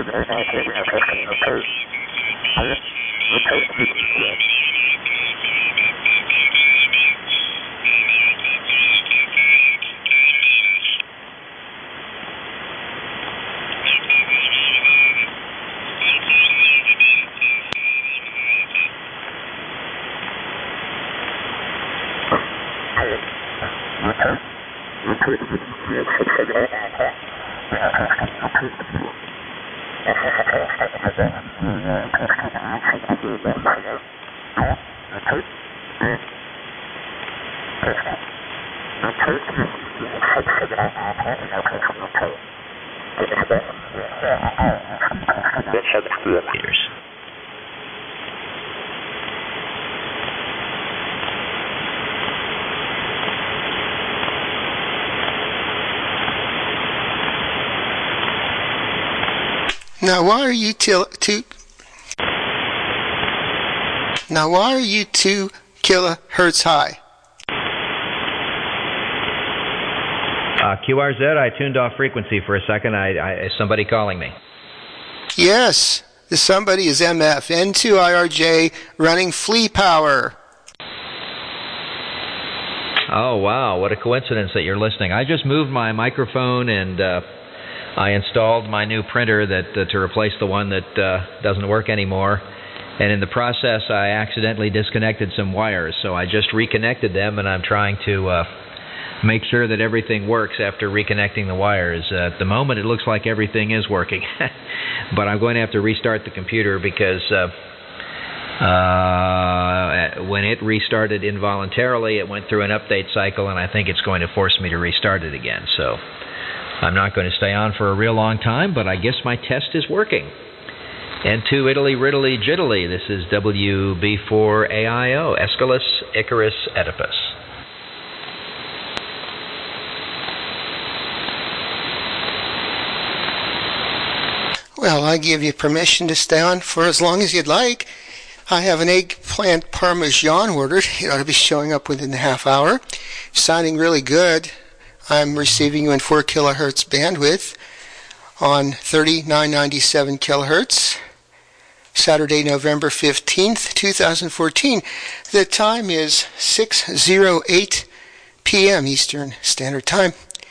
Now why are you 2 kilohertz high? QRZ, I tuned off frequency for a second. Is somebody calling me? Yes, the somebody is MF, N2IRJ, running flea power. Oh, wow, what a coincidence that you're listening. I just moved my microphone and I installed my new printer to replace the one that doesn't work anymore. And in the process, I accidentally disconnected some wires. So I just reconnected them, and I'm trying to make sure that everything works after reconnecting the wires. At the moment, it looks like everything is working. But I'm going to have to restart the computer because when it restarted involuntarily, it went through an update cycle, and I think it's going to force me to restart it again. So I'm not going to stay on for a real long time, but I guess my test is working. And to Italy, Riddly, Jiddly, this is WB4AIO, Aeschylus, Icarus, Oedipus. Well, I give you permission to stay on for as long as you'd like. I have an eggplant parmesan ordered. It ought to be showing up within a half hour. Sounding really good. I'm receiving you in 4 kilohertz bandwidth on 3997 kilohertz. Saturday, November 15th, 2014. The time is 6:08 p.m. Eastern Standard Time.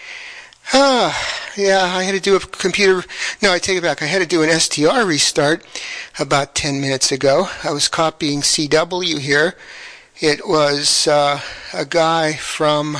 Yeah, I had to do a computer... No, I take it back. I had to do an STR restart about 10 minutes ago. I was copying CW here. It was a guy from...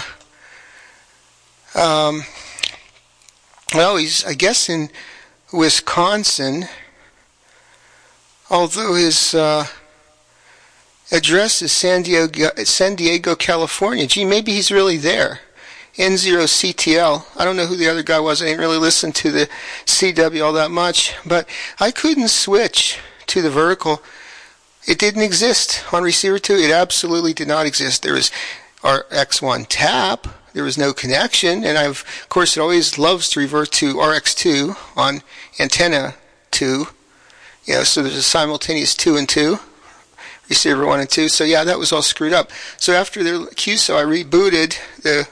he's, I guess, in Wisconsin, although his address is San Diego, California. Gee, maybe he's really there. N0CTL. I don't know who the other guy was. I didn't really listen to the CW all that much, but I couldn't switch to the vertical. It didn't exist on receiver 2. It absolutely did not exist. There was RX1 tap. There was no connection, and of course, it always loves to revert to RX2 on antenna 2. So there's a simultaneous 2 and 2, receiver 1 and 2. So yeah, that was all screwed up. So after the QSO, I rebooted the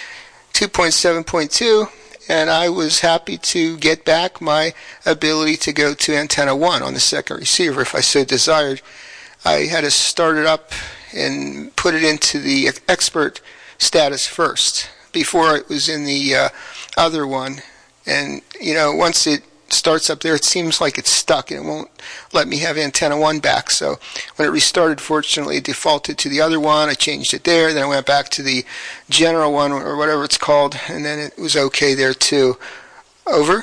2.7.2, and I was happy to get back my ability to go to antenna 1 on the second receiver if I so desired. I had to start it up and put it into the expert status first before it was in the other one. And, once it starts up there, it seems like it's stuck and it won't let me have antenna 1 back. So when it restarted, fortunately, it defaulted to the other one. I changed it there. Then I went back to the general one or whatever it's called, and then it was okay there too. Over.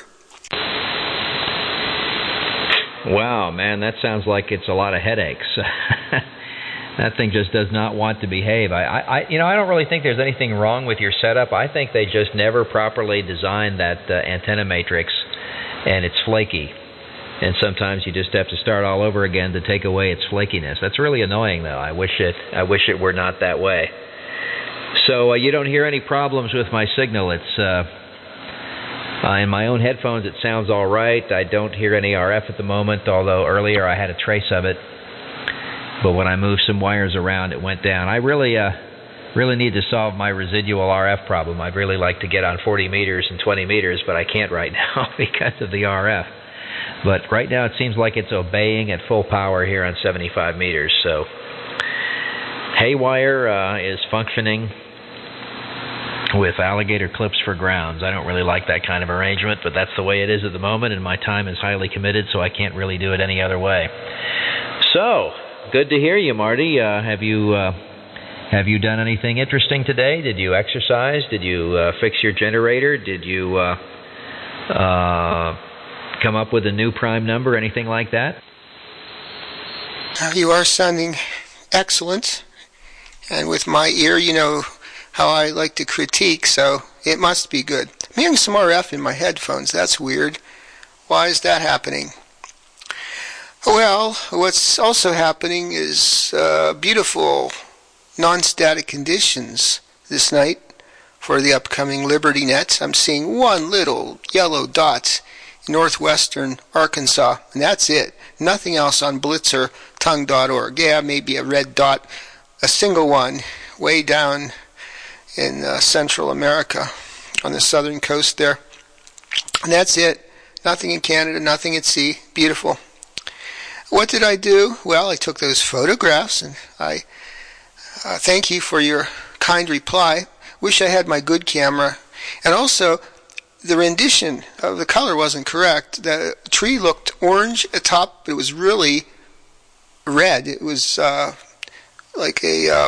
Wow, man, that sounds like it's a lot of headaches. That thing just does not want to behave. I don't really think there's anything wrong with your setup. I think they just never properly designed that antenna matrix, and it's flaky. And sometimes you just have to start all over again to take away its flakiness. That's really annoying, though. I wish it were not that way. So you don't hear any problems with my signal. It's in my own headphones. It sounds all right. I don't hear any RF at the moment, although earlier I had a trace of it. But when I moved some wires around, it went down. I really need to solve my residual RF problem. I'd really like to get on 40 meters and 20 meters, but I can't right now because of the RF. But right now it seems like it's obeying at full power here on 75 meters. So Haywire is functioning with alligator clips for grounds. I don't really like that kind of arrangement, but that's the way it is at the moment, and my time is highly committed, so I can't really do it any other way. So, good to hear you, Marty. Have you done anything interesting today? Did you exercise? Did you fix your generator? Did you come up with a new prime number, anything like that? You are sounding excellent, and with my ear, you know how I like to critique, so it must be good. I'm hearing some RF in my headphones. That's weird. Why is that happening? Well, what's also happening is beautiful non-static conditions this night for the upcoming Liberty Net. I'm seeing one little yellow dot in northwestern Arkansas, and that's it. Nothing else on blitzertongue.org. Yeah, maybe a red dot, a single one way down in Central America on the southern coast there. And that's it. Nothing in Canada, nothing at sea. Beautiful. What did I do? Well, I took those photographs, and I thank you for your kind reply. Wish I had my good camera. And also, the rendition of the color wasn't correct. The tree looked orange at top, but it was really red. It was like a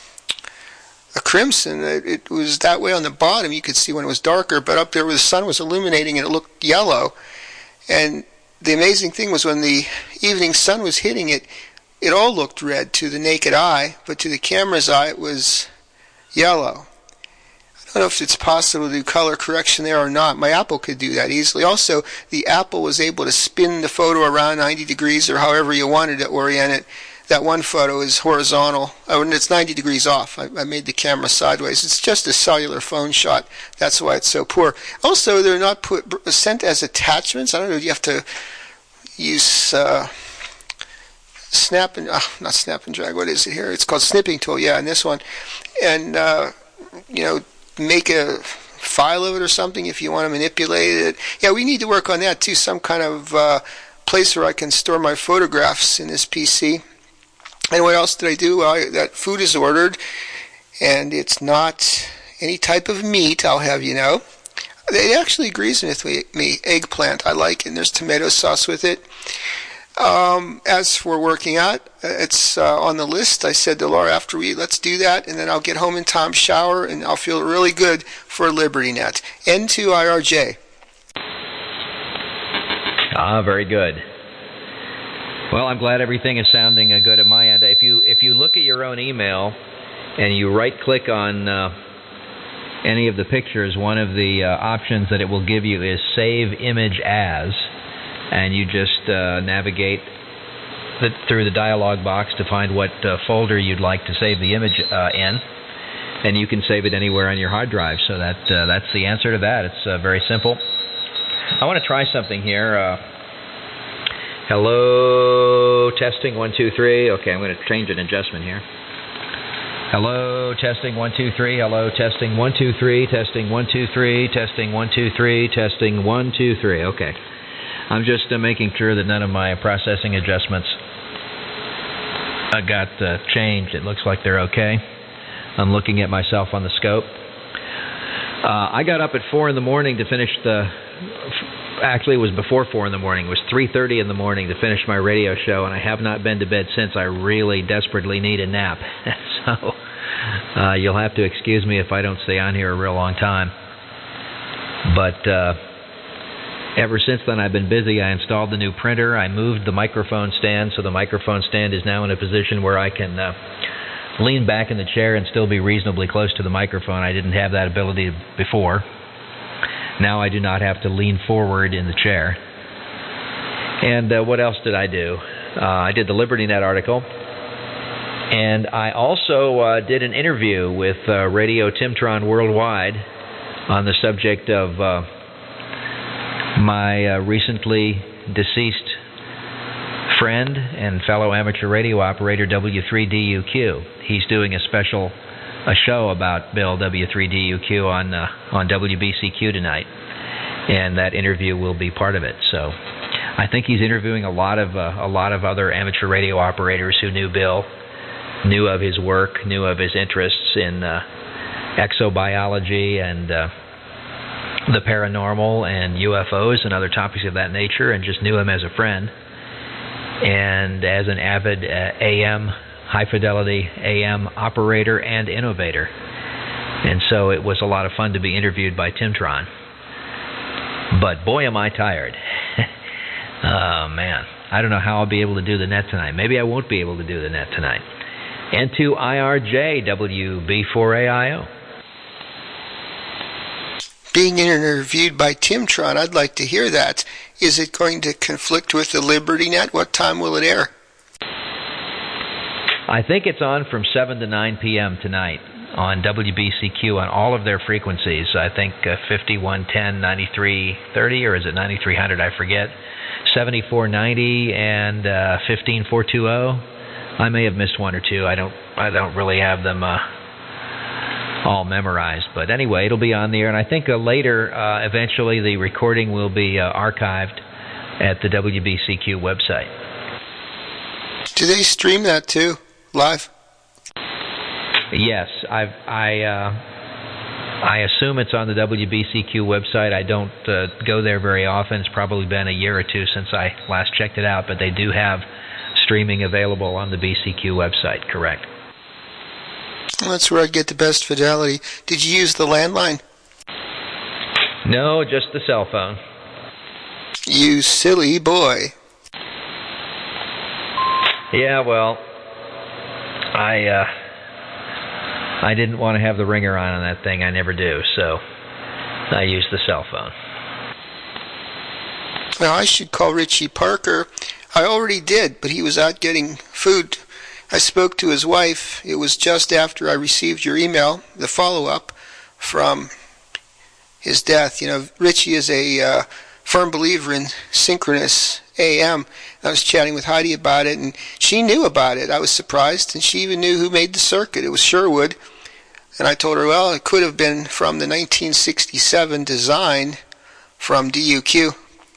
crimson. It was that way on the bottom. You could see when it was darker, but up there where the sun was illuminating it, it looked yellow. And the amazing thing was when the evening sun was hitting it, it all looked red to the naked eye, but to the camera's eye it was yellow. I don't know if it's possible to do color correction there or not. My Apple could do that easily. Also, the Apple was able to spin the photo around 90 degrees or however you wanted to orient it. That one photo is horizontal, and it's 90 degrees off. I made the camera sideways. It's just a cellular phone shot. That's why it's so poor. Also, they're not sent as attachments. I don't know, you have to use not snap and drag. What is it here? It's called snipping tool. Yeah, in this one. And, make a file of it or something if you want to manipulate it. Yeah, we need to work on that too. Some kind of place where I can store my photographs in this PC. And what else did I do? Well, that food is ordered, and it's not any type of meat, I'll have you know. It actually agrees with me. Eggplant, I like, and there's tomato sauce with it. As for working out, it's on the list. I said to Laura after we eat, let's do that, and then I'll get home in time, shower, and I'll feel really good for Liberty Net. N2IRJ. Very good. Well, I'm glad everything is sounding good at my end. If you look at your own email and you right-click on any of the pictures, one of the options that it will give you is Save Image As, and you just navigate through the dialog box to find what folder you'd like to save the image in, and you can save it anywhere on your hard drive. So that's the answer to that. It's very simple. I want to try something here. Hello, testing 1 2 3. Okay, I'm going to change an adjustment here. Hello, testing 1 2 3. Hello, testing 1 2 3. Testing 1 2 3. Testing 1 2 3. Testing 1 2 3. Okay, I'm just making sure that none of my processing adjustments got changed. It looks like they're okay. I'm looking at myself on the scope. I got up at 4 in the morning to finish Actually, it was before 4 in the morning. It was 3:30 in the morning to finish my radio show, and I have not been to bed since. I really desperately need a nap. So you'll have to excuse me if I don't stay on here a real long time. But ever since then, I've been busy. I installed the new printer. I moved the microphone stand, so the microphone stand is now in a position where I can lean back in the chair and still be reasonably close to the microphone. I didn't have that ability before. Now I do not have to lean forward in the chair. And what else did I do? I did the Liberty Net article. And I also did an interview with Radio Timtron Worldwide on the subject of my recently deceased friend and fellow amateur radio operator W3DUQ. He's doing a show about Bill W3DUQ on WBCQ tonight, and that interview will be part of it. So I think he's interviewing a lot of other amateur radio operators who knew Bill, knew of his work, knew of his interests in exobiology and the paranormal and UFOs and other topics of that nature, and just knew him as a friend and as an avid AM, high-fidelity AM operator and innovator. And so it was a lot of fun to be interviewed by Timtron. But boy, am I tired. Oh, man. I don't know how I'll be able to do the net tonight. Maybe I won't be able to do the net tonight. N2IRJ, WB4AIO. Being interviewed by Timtron, I'd like to hear that. Is it going to conflict with the Liberty Net? What time will it air? I think it's on from 7 to 9 p.m. tonight on WBCQ on all of their frequencies. I think 5110, 9330, or is it 9300? I forget. 7490 and 15420. I may have missed one or two. I don't really have them all memorized. But anyway, it'll be on the air. And I think later, eventually, the recording will be archived at the WBCQ website. Do they stream that too, live? Yes, I assume it's on the WBCQ website. I don't go there very often. It's probably been a year or two since I last checked it out, but they do have streaming available on the BCQ website, correct? Well, that's where I get the best fidelity. Did you use the landline? No, just the cell phone. You silly boy. Yeah, well, I didn't want to have the ringer on that thing. I never do, so I used the cell phone. Well, I should call Richie Parker. I already did, but he was out getting food. I spoke to his wife. It was just after I received your email, the follow-up from his death. You know, Richie is a firm believer in synchronous AM. I was chatting with Heidi about it, and she knew about it. I was surprised, and she even knew who made the circuit. It was Sherwood. And I told her, well, it could have been from the 1967 design from DUQ.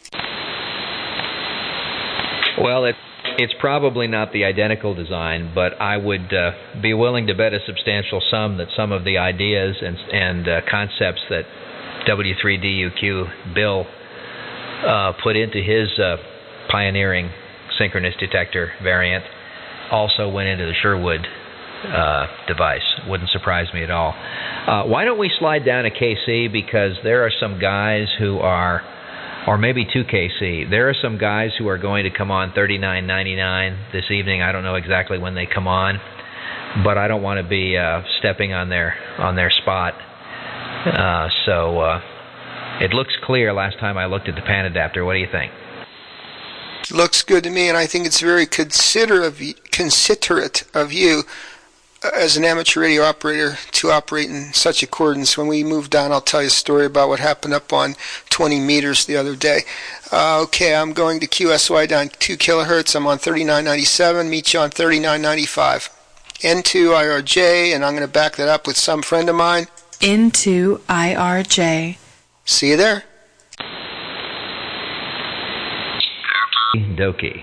Well, it's probably not the identical design, but I would be willing to bet a substantial sum that some of the ideas and concepts that W3DUQ Bill put into his pioneering synchronous detector variant also went into the Sherwood device. Wouldn't surprise me at all. Why don't we slide down to KC, because there are some guys who are, or maybe to KC, there are some guys who are going to come on 39.99 this evening. I don't know exactly when they come on, but I don't want to be stepping on their spot. So it looks clear last time I looked at the pan adapter. What do you think? Looks good to me, and I think it's very considerate of you as an amateur radio operator to operate in such accordance. When we move down, I'll tell you a story about what happened up on 20 meters the other day. Okay, I'm going to QSY down 2 kilohertz. I'm on 39.97. Meet you on 39.95. N2IRJ, and I'm going to back that up with some friend of mine. N2IRJ. See you there. Dokie.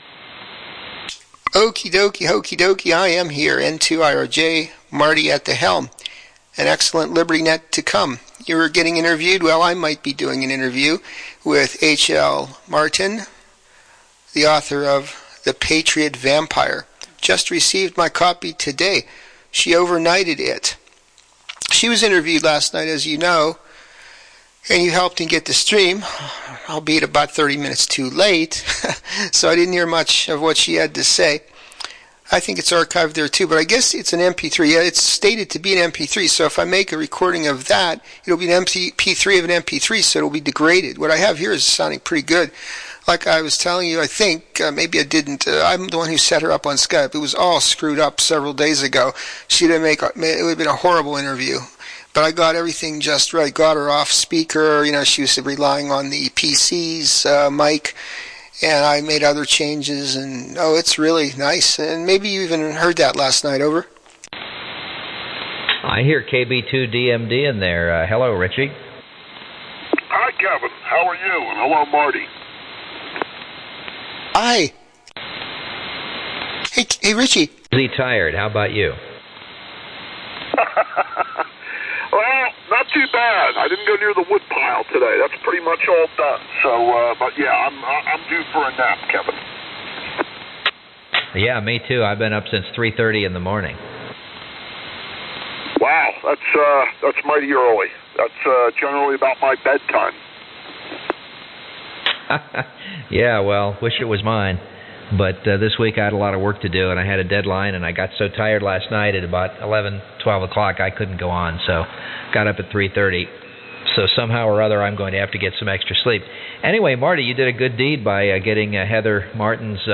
Okie dokie, hokey dokie, I am here. N2IRJ, Marty at the helm. An excellent Liberty Net to come. You were getting interviewed? Well, I might be doing an interview with H.L. Martin, the author of The Patriot Vampire. Just received my copy today. She overnighted it. She was interviewed last night, as you know, and you helped him get the stream, albeit about 30 minutes too late, so I didn't hear much of what she had to say. I think it's archived there too, but I guess it's an MP3. Yeah, it's stated to be an MP3, so if I make a recording of that, it'll be an MP3 of an MP3, so it'll be degraded. What I have here is sounding pretty good. Like I was telling you, I think, maybe I didn't, I'm the one who set her up on Skype. It was all screwed up several days ago. It would have been a horrible interview. But I got everything just right. Got her off speaker. You know, she was relying on the PC's mic, and I made other changes. And it's really nice. And maybe you even heard that last night. Over. I hear KB2DMD in there. Hello, Richie. Hi, Kevin. How are you? And hello, Marty. Hi. Hey, Richie. Is he tired? How about you? Well, not too bad. I didn't go near the wood pile today. That's pretty much all done. So, but yeah, I'm due for a nap, Kevin. Yeah, me too. I've been up since 3:30 in the morning. Wow, that's mighty early. That's generally about my bedtime. Yeah, well, wish it was mine. But this week I had a lot of work to do, and I had a deadline, and I got so tired last night at about 11, 12 o'clock I couldn't go on, so got up at 3:30. So somehow or other I'm going to have to get some extra sleep. Anyway, Marty, you did a good deed by getting Heather Martin's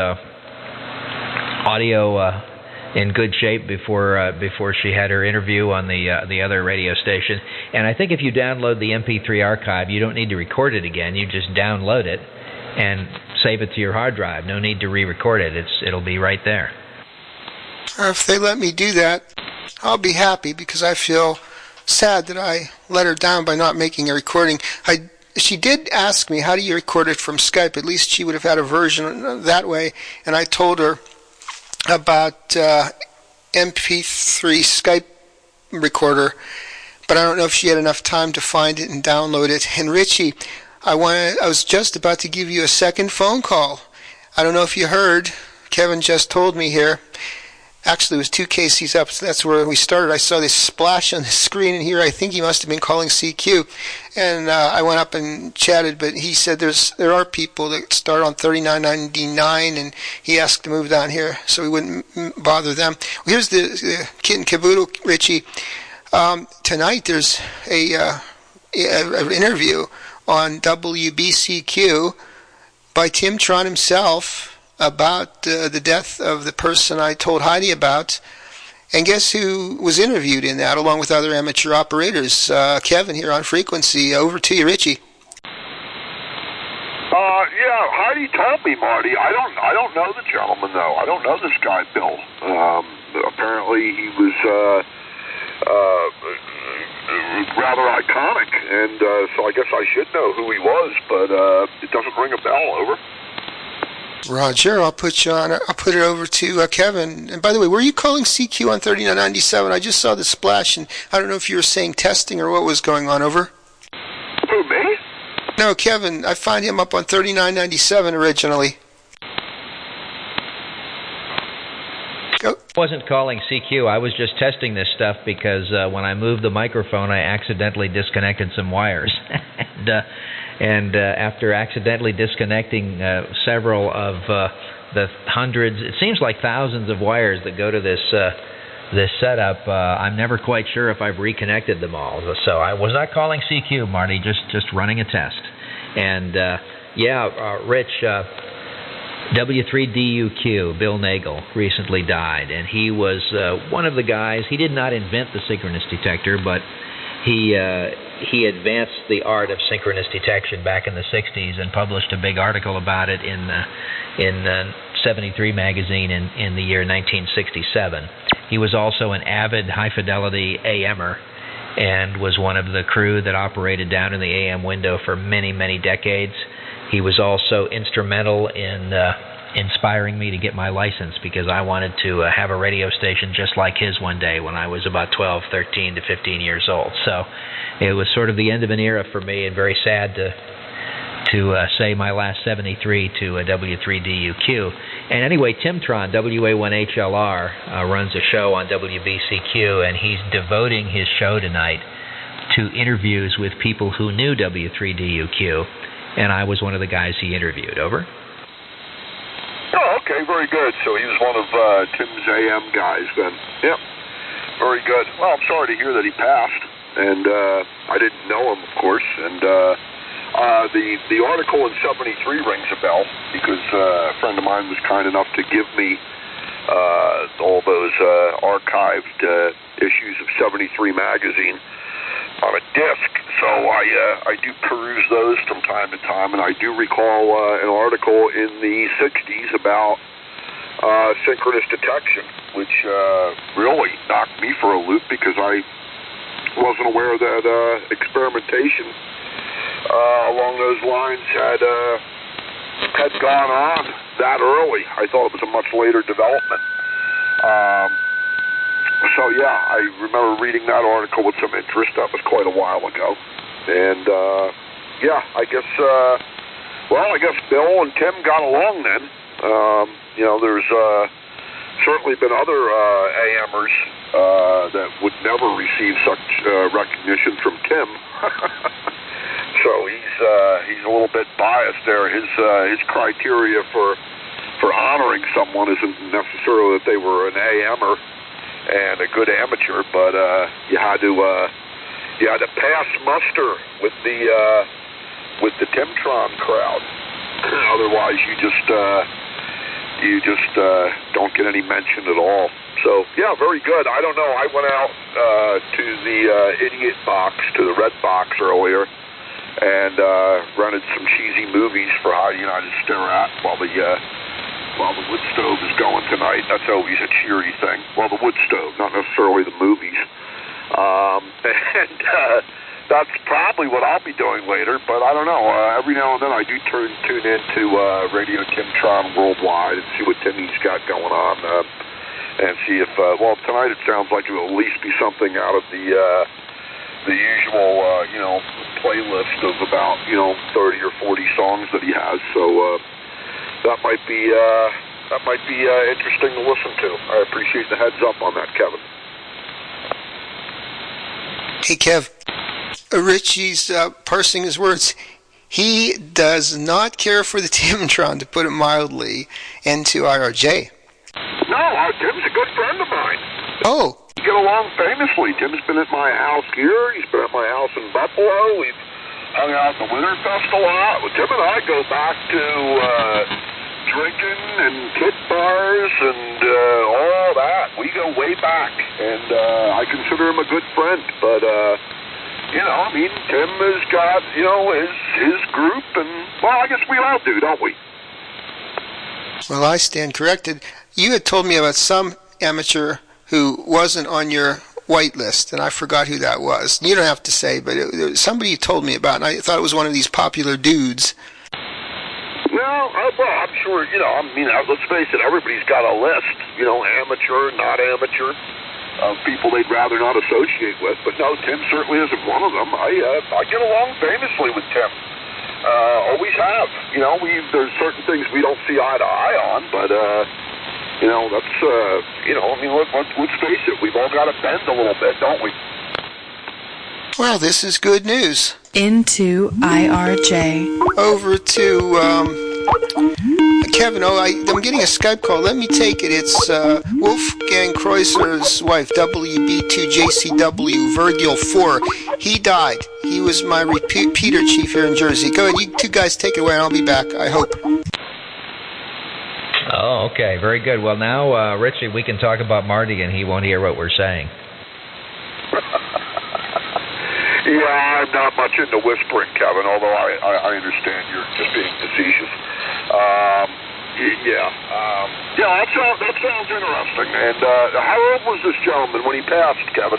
audio in good shape before she had her interview on the other radio station. And I think if you download the MP3 archive, you don't need to record it again. You just download it and save it to your hard drive. No need to re-record it. It'll be right there. If they let me do that, I'll be happy, because I feel sad that I let her down by not making a recording. She did ask me, how do you record it from Skype? At least she would have had a version that way. And I told her about MP3 Skype recorder, but I don't know if she had enough time to find it and download it. And Richie, I was just about to give you a second phone call. I don't know if you heard. Kevin just told me here. Actually, it was 2 KCs up, so that's where we started. I saw this splash on the screen, and here I think he must have been calling CQ. And I went up and chatted, but he said there are people that start on $39.99, and he asked to move down here so we wouldn't bother them. Well, here's the kit and caboodle, Richie. Tonight there's an interview on WBCQ by Tim Tron himself about the death of the person I told Heidi about. And guess who was interviewed in that, along with other amateur operators? Kevin here on Frequency. Over to you, Richie. Yeah, Heidi told me, Marty. I don't know the gentleman, though. I don't know this guy, Bill. Apparently he was rather iconic, and so I guess I should know who he was, but it doesn't ring a bell. Over. Roger, I'll put you on. I'll put it over to Kevin. And by the way, were you calling CQ on 3997? I just saw the splash, and I don't know if you were saying testing or what was going on. Over. Who, me? No, Kevin. I find him up on 3997 originally. Go. I wasn't calling CQ. I was just testing this stuff because when I moved the microphone, I accidentally disconnected some wires. And after accidentally disconnecting several of the hundreds, it seems like thousands of wires that go to this setup, I'm never quite sure if I've reconnected them all. So I was not calling CQ, Marty, just running a test. And Rich, W3DUQ, Bill Nagel, recently died, and he was one of the guys. He did not invent the synchronous detector, but he advanced the art of synchronous detection back in the 60s and published a big article about it in 73 magazine in the year 1967. He was also an avid high-fidelity AMer and was one of the crew that operated down in the AM window for many, many decades. He was also instrumental in inspiring me to get my license, because I wanted to have a radio station just like his one day when I was about 12, 13 to 15 years old. So it was sort of the end of an era for me, and very sad to say my last 73 to a W3DUQ. And anyway, Tim Tron, WA1HLR, runs a show on WBCQ, and he's devoting his show tonight to interviews with people who knew W3DUQ, and I was one of the guys he interviewed. Over. Oh, okay, very good. So he was one of Tim's AM guys then. Yep, very good. Well, I'm sorry to hear that he passed, and I didn't know him, of course. And the article in 73 rings a bell, because a friend of mine was kind enough to give me all those archived issues of 73 magazine on a disc. So I do peruse those from time to time, and I do recall an article in the 60s about synchronous detection, which really knocked me for a loop, because I wasn't aware that experimentation along those lines had gone on that early. I thought it was a much later development. So yeah, I remember reading that article with some interest. That was quite a while ago. And yeah, I guess Bill and Tim got along then. There's certainly been other AMers that would never receive such recognition from Tim. So he's a little bit biased there. His criteria for honoring someone isn't necessarily that they were an AMer and a good amateur, but you had to pass muster with the Timtron crowd. Otherwise, you just don't get any mention at all. So yeah, very good. I don't know. I went out to the Idiot Box, to the Red Box earlier, and rented some cheesy movies for High United to stare at while the wood stove is going tonight. That's always a cheery thing. Well, the wood stove, not necessarily the movies. That's probably what I'll be doing later, but I don't know. Every now and then I do tune into Radio Timtron Worldwide and see what Timmy's got going on, and see if, tonight it sounds like it will at least be something out of the usual, playlist of about, 30 or 40 songs that he has. So that might be interesting to listen to. I appreciate the heads up on that, Kevin. Hey, Kev. Richie's parsing his words. He does not care for the Timtron, to put it mildly, and to IRJ. No, Tim's a good friend of mine. Oh. We get along famously. Tim's been at my house here. He's been at my house in Buffalo. We've hung out at the Winterfest a lot. Well, Tim and I go back to drinking and kid bars and all that. We go way back, and I consider him a good friend. But, Tim has got, his group, and, I guess we all do, don't we? Well, I stand corrected. You had told me about some amateur who wasn't on your white list, and I forgot who that was. You don't have to say, but somebody told me about, and I thought it was one of these popular dudes. No, I'm sure, let's face it, everybody's got a list, amateur, not amateur, of people they'd rather not associate with. But no, Tim certainly isn't one of them. I get along famously with Tim. Always have. There's certain things we don't see eye to eye on, but, let's face it, we've all got to bend a little bit, don't we? Well, this is good news. Into IRJ. Over to, Kevin, I'm getting a Skype call. Let me take it. It's Wolfgang Kreuzer's wife, WB2JCW, Virgil 4. He died. He was my repeater chief here in Jersey. Go ahead, you two guys take it away, and I'll be back, I hope. Oh, okay. Very good. Well, now, Richie, we can talk about Marty, and he won't hear what we're saying. Yeah, I'm not much into whispering, Kevin, although I understand you're just being facetious. That sounds interesting. And how old was this gentleman when he passed, Kevin?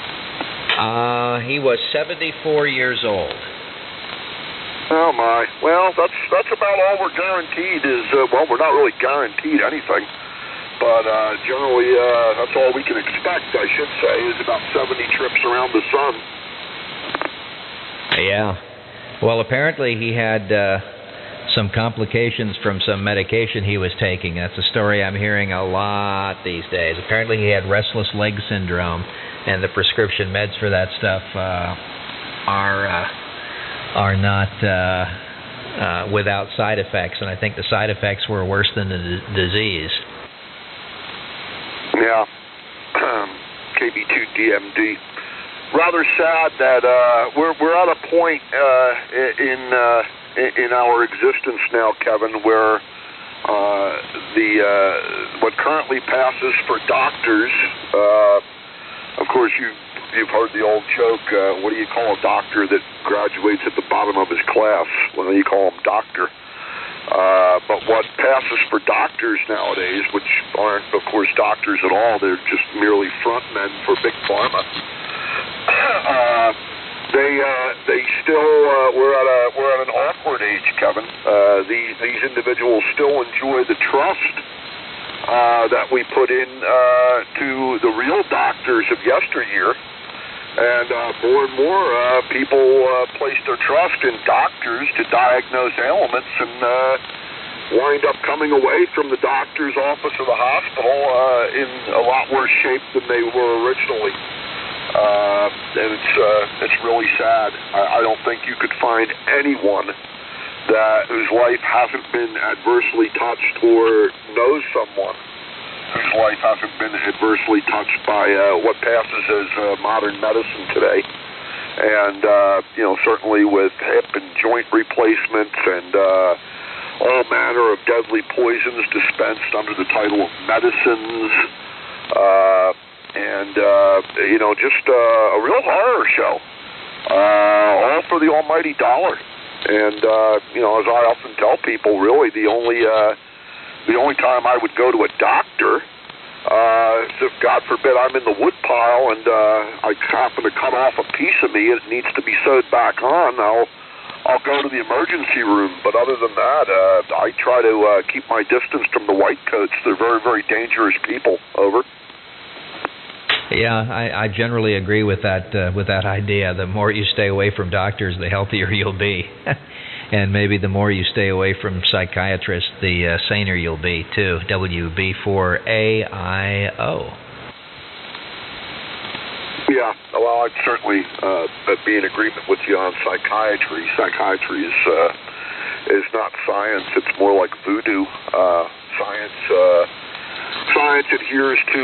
He was 74 years old. Oh, my. Well, that's about all we're guaranteed is, we're not really guaranteed anything. But generally, that's all we can expect, I should say, is about 70 trips around the sun. Yeah. Well, apparently he had some complications from some medication he was taking. That's a story I'm hearing a lot these days. Apparently he had restless leg syndrome, and the prescription meds for that stuff are not without side effects, and I think the side effects were worse than the disease. Yeah. KB2DMD. Rather sad that we're at a point in our existence now, Kevin, where what currently passes for doctors. Of course, you've heard the old joke. What do you call a doctor that graduates at the bottom of his class? Well, you call him doctor. But what passes for doctors nowadays, which aren't, of course, doctors at all, they're just merely front men for Big Pharma. They still we're at an awkward age, Kevin. These individuals still enjoy the trust that we put in to the real doctors of yesteryear, and more and more people place their trust in doctors to diagnose ailments and wind up coming away from the doctor's office or the hospital in a lot worse shape than they were originally. And it's really sad. I don't think you could find anyone whose life hasn't been adversely touched or knows someone whose life hasn't been adversely touched by what passes as modern medicine today. And, certainly with hip and joint replacements and all manner of deadly poisons dispensed under the title of medicines, just a real horror show, all for the almighty dollar. And as I often tell people, really the only time I would go to a doctor, if God forbid I'm in the woodpile and I happen to cut off a piece of me and it needs to be sewed back on, I'll go to the emergency room. But other than that, I try to keep my distance from the white coats. They're very, very dangerous people. Over. Yeah, I generally agree with that idea. The more you stay away from doctors, the healthier you'll be. And maybe the more you stay away from psychiatrists, the saner you'll be, too. WB4AIO. Yeah, well, I'd certainly be in agreement with you on psychiatry. Psychiatry is not science. It's more like voodoo. Science adheres to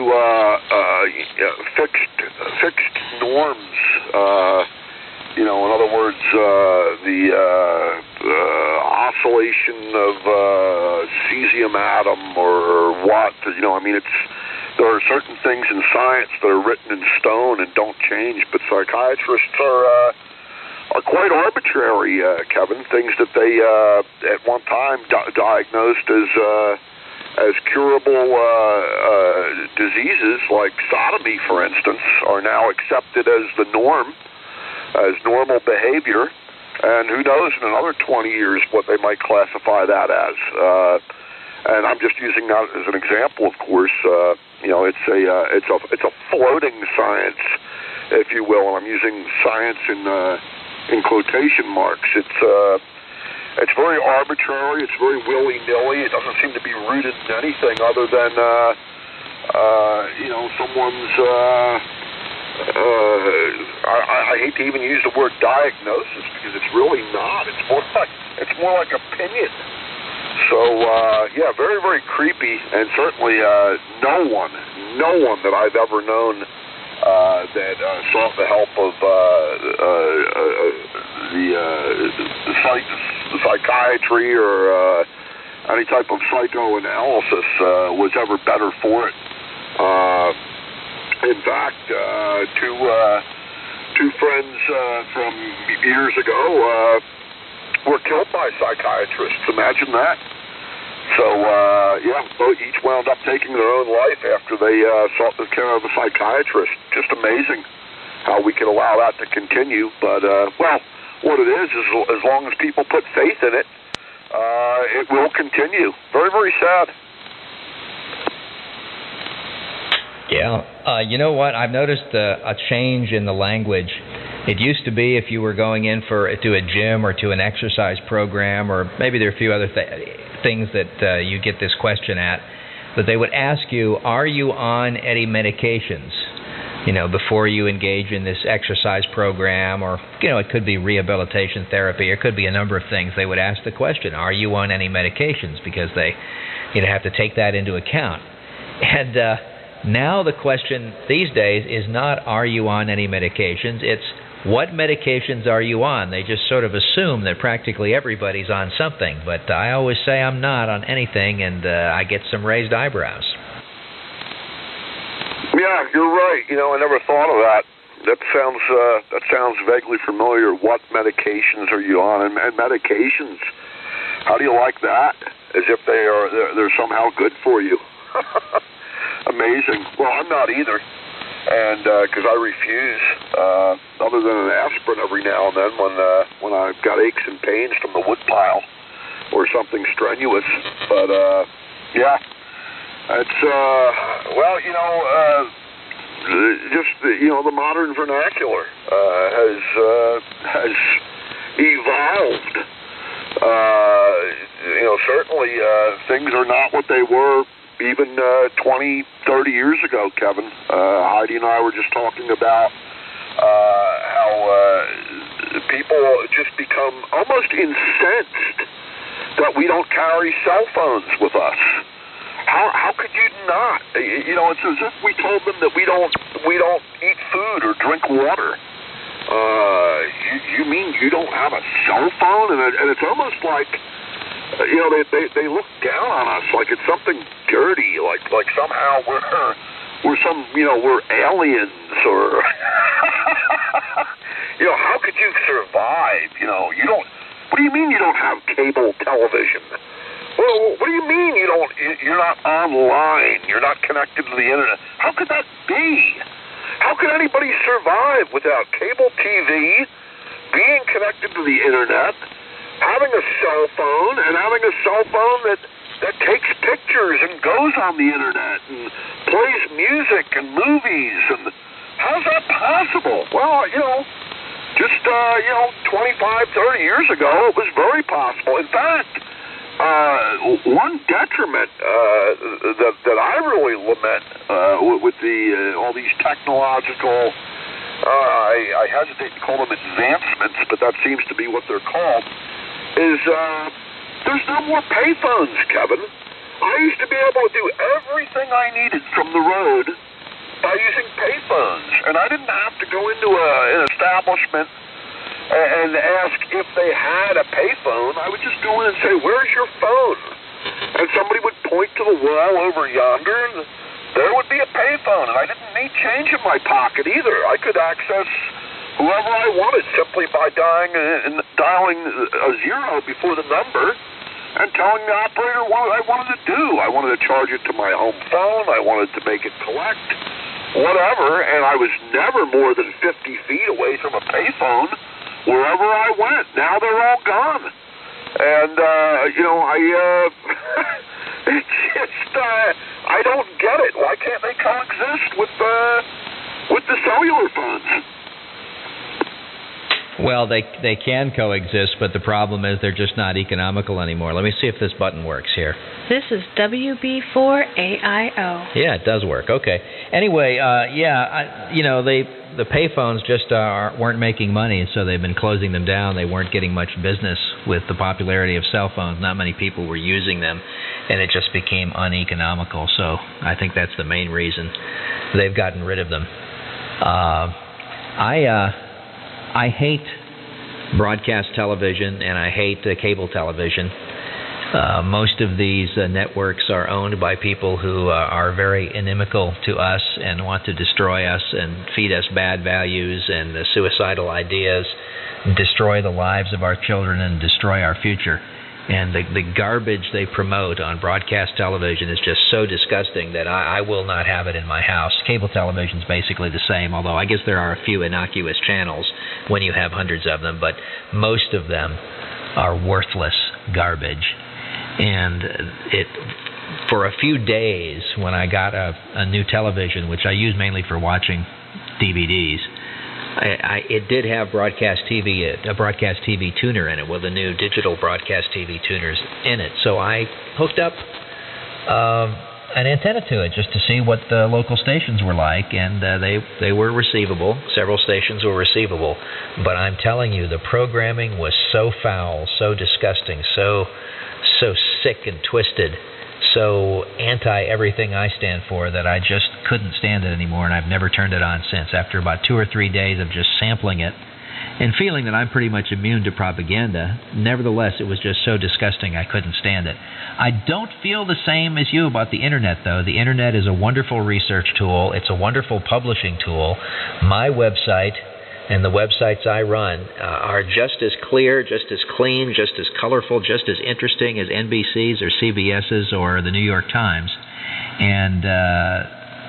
fixed norms. In other words, the oscillation of cesium atom or what. There are certain things in science that are written in stone and don't change. But psychiatrists are quite arbitrary, Kevin. Things that they at one time diagnosed as curable diseases, like sodomy, for instance, are now accepted as the norm, as normal behavior. And who knows in another 20 years what they might classify that as. And I'm just using that as an example, of course. It's a floating science, if you will, and I'm using science in quotation marks. It's very arbitrary. It's very willy-nilly. It doesn't seem to be rooted in anything other than, someone's. I hate to even use the word diagnosis because it's really not. It's more like opinion. So very, very creepy, and certainly no one that I've ever known that sought the help of the psychiatry or any type of psychoanalysis was ever better for it. In fact, two friends from years ago were killed by psychiatrists. Imagine that. So, each wound up taking their own life after they sought the care of a psychiatrist. Just amazing how we can allow that to continue. But, what it is as long as people put faith in it, it will continue. Very, very sad. Yeah. You know what? I've noticed a change in the language. It used to be if you were going in to a gym or to an exercise program, or maybe there are a few other things that you get this question at, but they would ask you, are you on any medications, before you engage in this exercise program, or, it could be rehabilitation therapy, or it could be a number of things. They would ask the question, are you on any medications, because they have to take that into account. And now the question these days is not, are you on any medications? It's, what medications are you on? They just sort of assume that practically everybody's on something. But I always say I'm not on anything, and I get some raised eyebrows. Yeah, you're right. I never thought of that. That sounds vaguely familiar. What medications are you on? And medications, how do you like that? As if they're somehow good for you. Amazing. Well, I'm not either. And because I refuse, other than an aspirin every now and then when I've got aches and pains from the wood pile or something strenuous. But yeah, it's just the modern vernacular has evolved. Certainly things are not what they were even 20, 30 years ago, Kevin. Heidi and I were just talking about how people just become almost incensed that we don't carry cell phones with us. How could you not? It's as if we told them that we don't eat food or drink water. You mean you don't have a cell phone? And it's almost like they look down on us like it's something dirty, like somehow we're some we're aliens or how could you survive? You don't. What do you mean you don't have cable television? Well, what do you mean you're not online? You're not connected to the internet? How could that be? How could anybody survive without cable TV, being connected to the internet, having a cell phone, and having a cell phone that takes pictures and goes on the internet and plays music and movies? And how's that possible? Well, just 25, 30 years ago, it was very possible. In fact, one detriment that I really lament with all these technological, I hesitate to call them advancements, but that seems to be what they're called, is there's no more payphones, Kevin. I used to be able to do everything I needed from the road by using payphones, and I didn't have to go into an establishment and ask if they had a payphone. I would just go in and say, "Where's your phone?" And somebody would point to the wall over yonder, and there would be a payphone. And I didn't need change in my pocket either. I could access whoever I wanted simply by dialing a zero before the number and telling the operator what I wanted to do. I wanted to charge it to my home phone. I wanted to make it collect whatever, and I was never more than 50 feet away from a payphone wherever I went. Now they're all gone. And, I don't get it. Why can't they coexist with the cellular phones? Well, they can coexist, but the problem is they're just not economical anymore. Let me see if this button works here. This is WB4AIO. Yeah, it does work. Okay. Anyway, the payphones just weren't making money, so they've been closing them down. They weren't getting much business with the popularity of cell phones. Not many people were using them, and it just became uneconomical. So I think that's the main reason they've gotten rid of them. I hate broadcast television, and I hate cable television. Most of these networks are owned by people who are very inimical to us and want to destroy us and feed us bad values and suicidal ideas, destroy the lives of our children and destroy our future. And the garbage they promote on broadcast television is just so disgusting that I will not have it in my house. Cable television is basically the same, although I guess there are a few innocuous channels when you have hundreds of them, but most of them are worthless garbage. And for a few days, when I got a new television, which I use mainly for watching DVDs, it did have a broadcast TV tuner in it with the new digital broadcast TV tuners in it. So I hooked up an antenna to it just to see what the local stations were like, and they were receivable. Several stations were receivable, but I'm telling you, the programming was so foul, so disgusting, so sick and twisted, so anti-everything I stand for that I just couldn't stand it anymore, and I've never turned it on since. After about 2 or 3 days of just sampling it and feeling that I'm pretty much immune to propaganda, nevertheless, it was just so disgusting I couldn't stand it. I don't feel the same as you about the Internet, though. The Internet is a wonderful research tool. It's a wonderful publishing tool. My website and the websites I run are just as clear, just as clean, just as colorful, just as interesting as NBC's or CBS's or the New York Times. And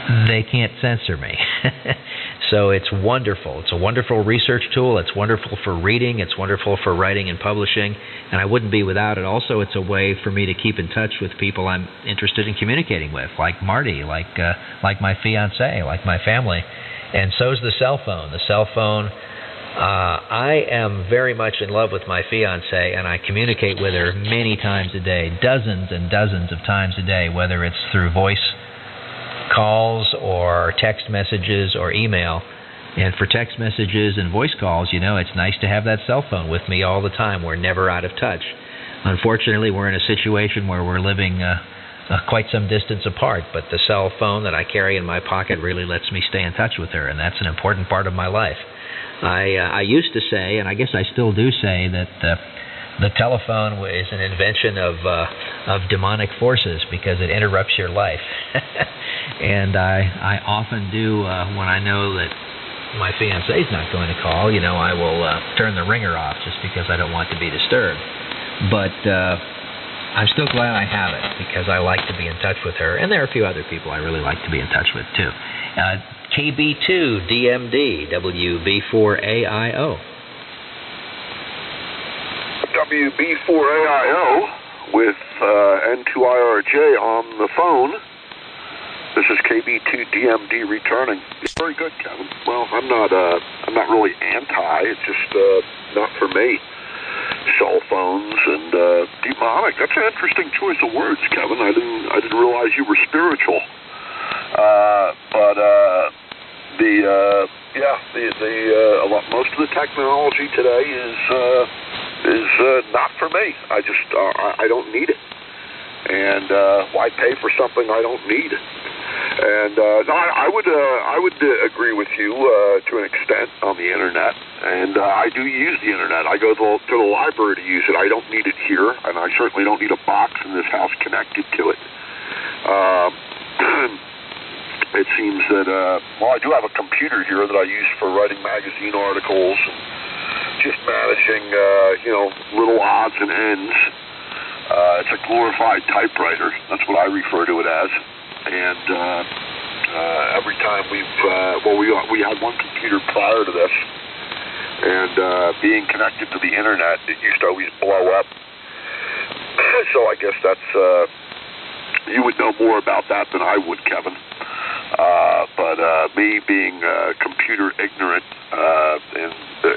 they can't censor me. So it's wonderful. It's a wonderful research tool. It's wonderful for reading. It's wonderful for writing and publishing. And I wouldn't be without it. Also, it's a way for me to keep in touch with people I'm interested in communicating with, like Marty, like my fiancée, like my family. And so's the cell phone. The cell phone, I am very much in love with my fiancée, and I communicate with her many times a day, dozens and dozens of times a day, whether it's through voice calls or text messages or email. And for text messages and voice calls, it's nice to have that cell phone with me all the time. We're never out of touch. Unfortunately, we're in a situation where we're living quite some distance apart, but the cell phone that I carry in my pocket really lets me stay in touch with her, and that's an important part of my life. I used to say, and I guess I still do say, that the telephone is an invention of demonic forces because it interrupts your life. And I often do, when I know that my fiancé's not going to call, I will turn the ringer off just because I don't want to be disturbed. But I'm still glad I have it because I like to be in touch with her. And there are a few other people I really like to be in touch with, too. KB2DMD, WB4AIO. WB4AIO with N2IRJ on the phone. This is KB2DMD returning. Very good, Kevin. Well, I'm not really anti. It's just not for me. Cell phones and demonic. That's an interesting choice of words, Kevin. I didn't realize you were spiritual. Most of the technology today is not for me. I don't need it. And why pay for something I don't need? And I would agree with you to an extent on the internet, and I do use the internet. I go to the library to use it. I don't need it here, and I certainly don't need a box in this house connected to it. It seems that I do have a computer here that I use for writing magazine articles and just managing little odds and ends. It's a glorified typewriter. That's what I refer to it as. And every time we had one computer prior to this, and being connected to the internet, it used to always blow up. So I guess that's you would know more about that than I would, Kevin. But me being computer ignorant, and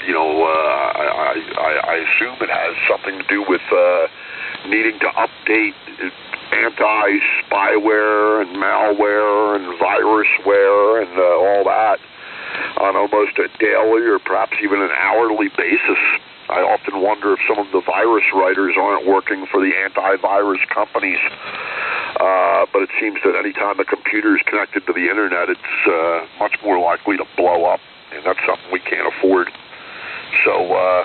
I assume it has something to do with needing to update anti-spyware and malware and virusware and all that on almost a daily or perhaps even an hourly basis. I often wonder if some of the virus writers aren't working for the antivirus companies. But it seems that any time a computer is connected to the internet, it's much more likely to blow up, and that's something we can't afford. So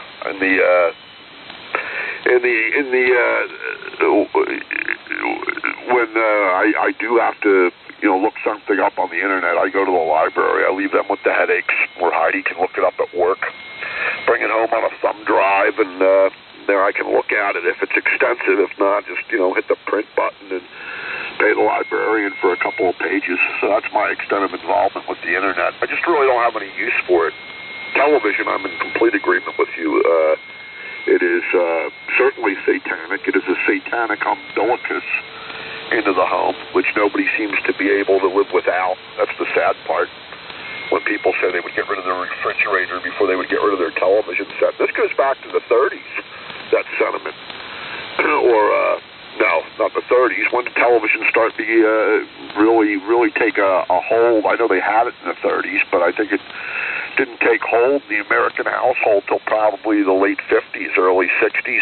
when I do have to look something up on the internet, I go to the library. I leave them with the headaches, where Heidi can look it up at work, bring it home on a thumb drive, and there I can look at it if it's extensive. If not, just hit the print button and pay the librarian for a couple of pages. So that's my extent of involvement with the internet. I just really don't have any use for it. Television, I'm in complete agreement with you. It is certainly satanic. It is a satanic umbilicus into the home, which nobody seems to be able to live without. That's the sad part. When people say they would get rid of their refrigerator before they would get rid of their television set. This goes back to the 30s, that sentiment. Or, no, not the 30s. When did television start to really take a hold? I know they had it in the 30s, but I think it didn't take hold in the American household till probably the late 50s, early 60s.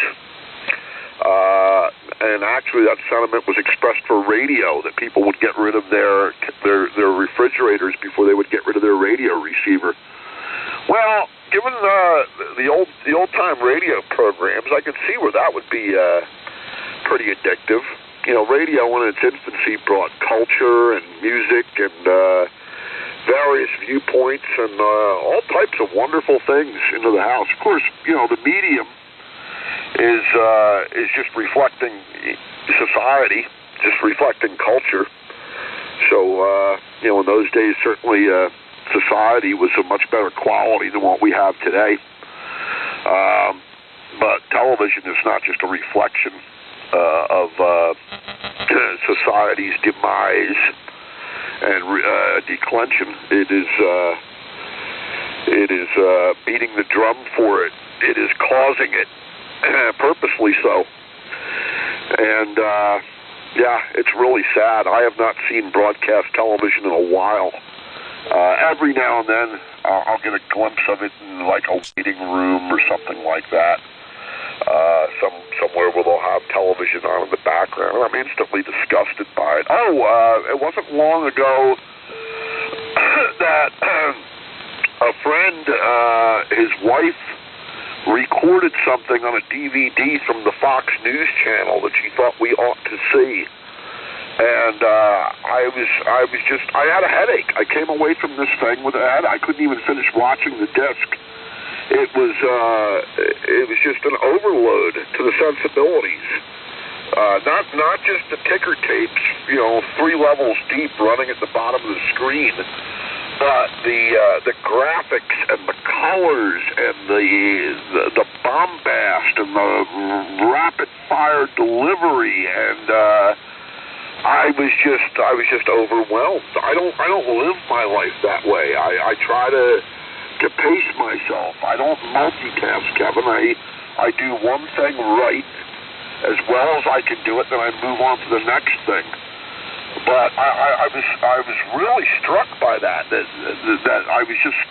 And actually that sentiment was expressed for radio, that people would get rid of their refrigerators before they would get rid of their radio receiver. Well, given the old time radio programs, I could see where that would be pretty addictive. Radio in its infancy brought culture and music and various viewpoints and all types of wonderful things into the house. Of course, the medium is just reflecting society, just reflecting culture. So, in those days, certainly society was of much better quality than what we have today. But television is not just a reflection of society's demise and declension. It is beating the drum for it. It is causing it, purposely so. And it's really sad. I have not seen broadcast television in a while. Every now and then, I'll get a glimpse of it in like a waiting room or something like that. Somewhere where they'll have television on in the background. I'm instantly disgusted by it. It wasn't long ago that a friend, his wife, recorded something on a DVD from the Fox News channel that she thought we ought to see. And I had a headache. I came away from this thing with a headache. I couldn't even finish watching the disc. It was just an overload to the sensibilities. Not just the ticker tapes, 3 levels deep running at the bottom of the screen, but the graphics and the colors and the bombast and the rapid fire delivery, and I was just overwhelmed. I don't live my life that way. I try to pace myself. I don't multitask, Kevin. I do one thing right as well as I can do it, then I move on to the next thing. But I was really struck by that I was just.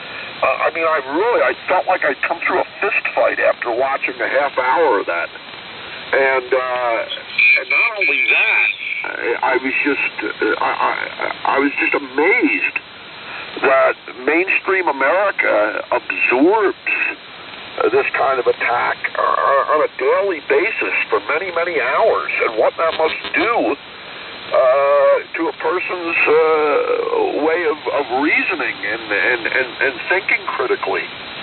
I felt like I'd come through a fist fight after watching a half hour of that, and not only that, I was just amazed that mainstream America absorbs this kind of attack on a daily basis for many, many hours, and what that must do to a person's way of reasoning and thinking critically.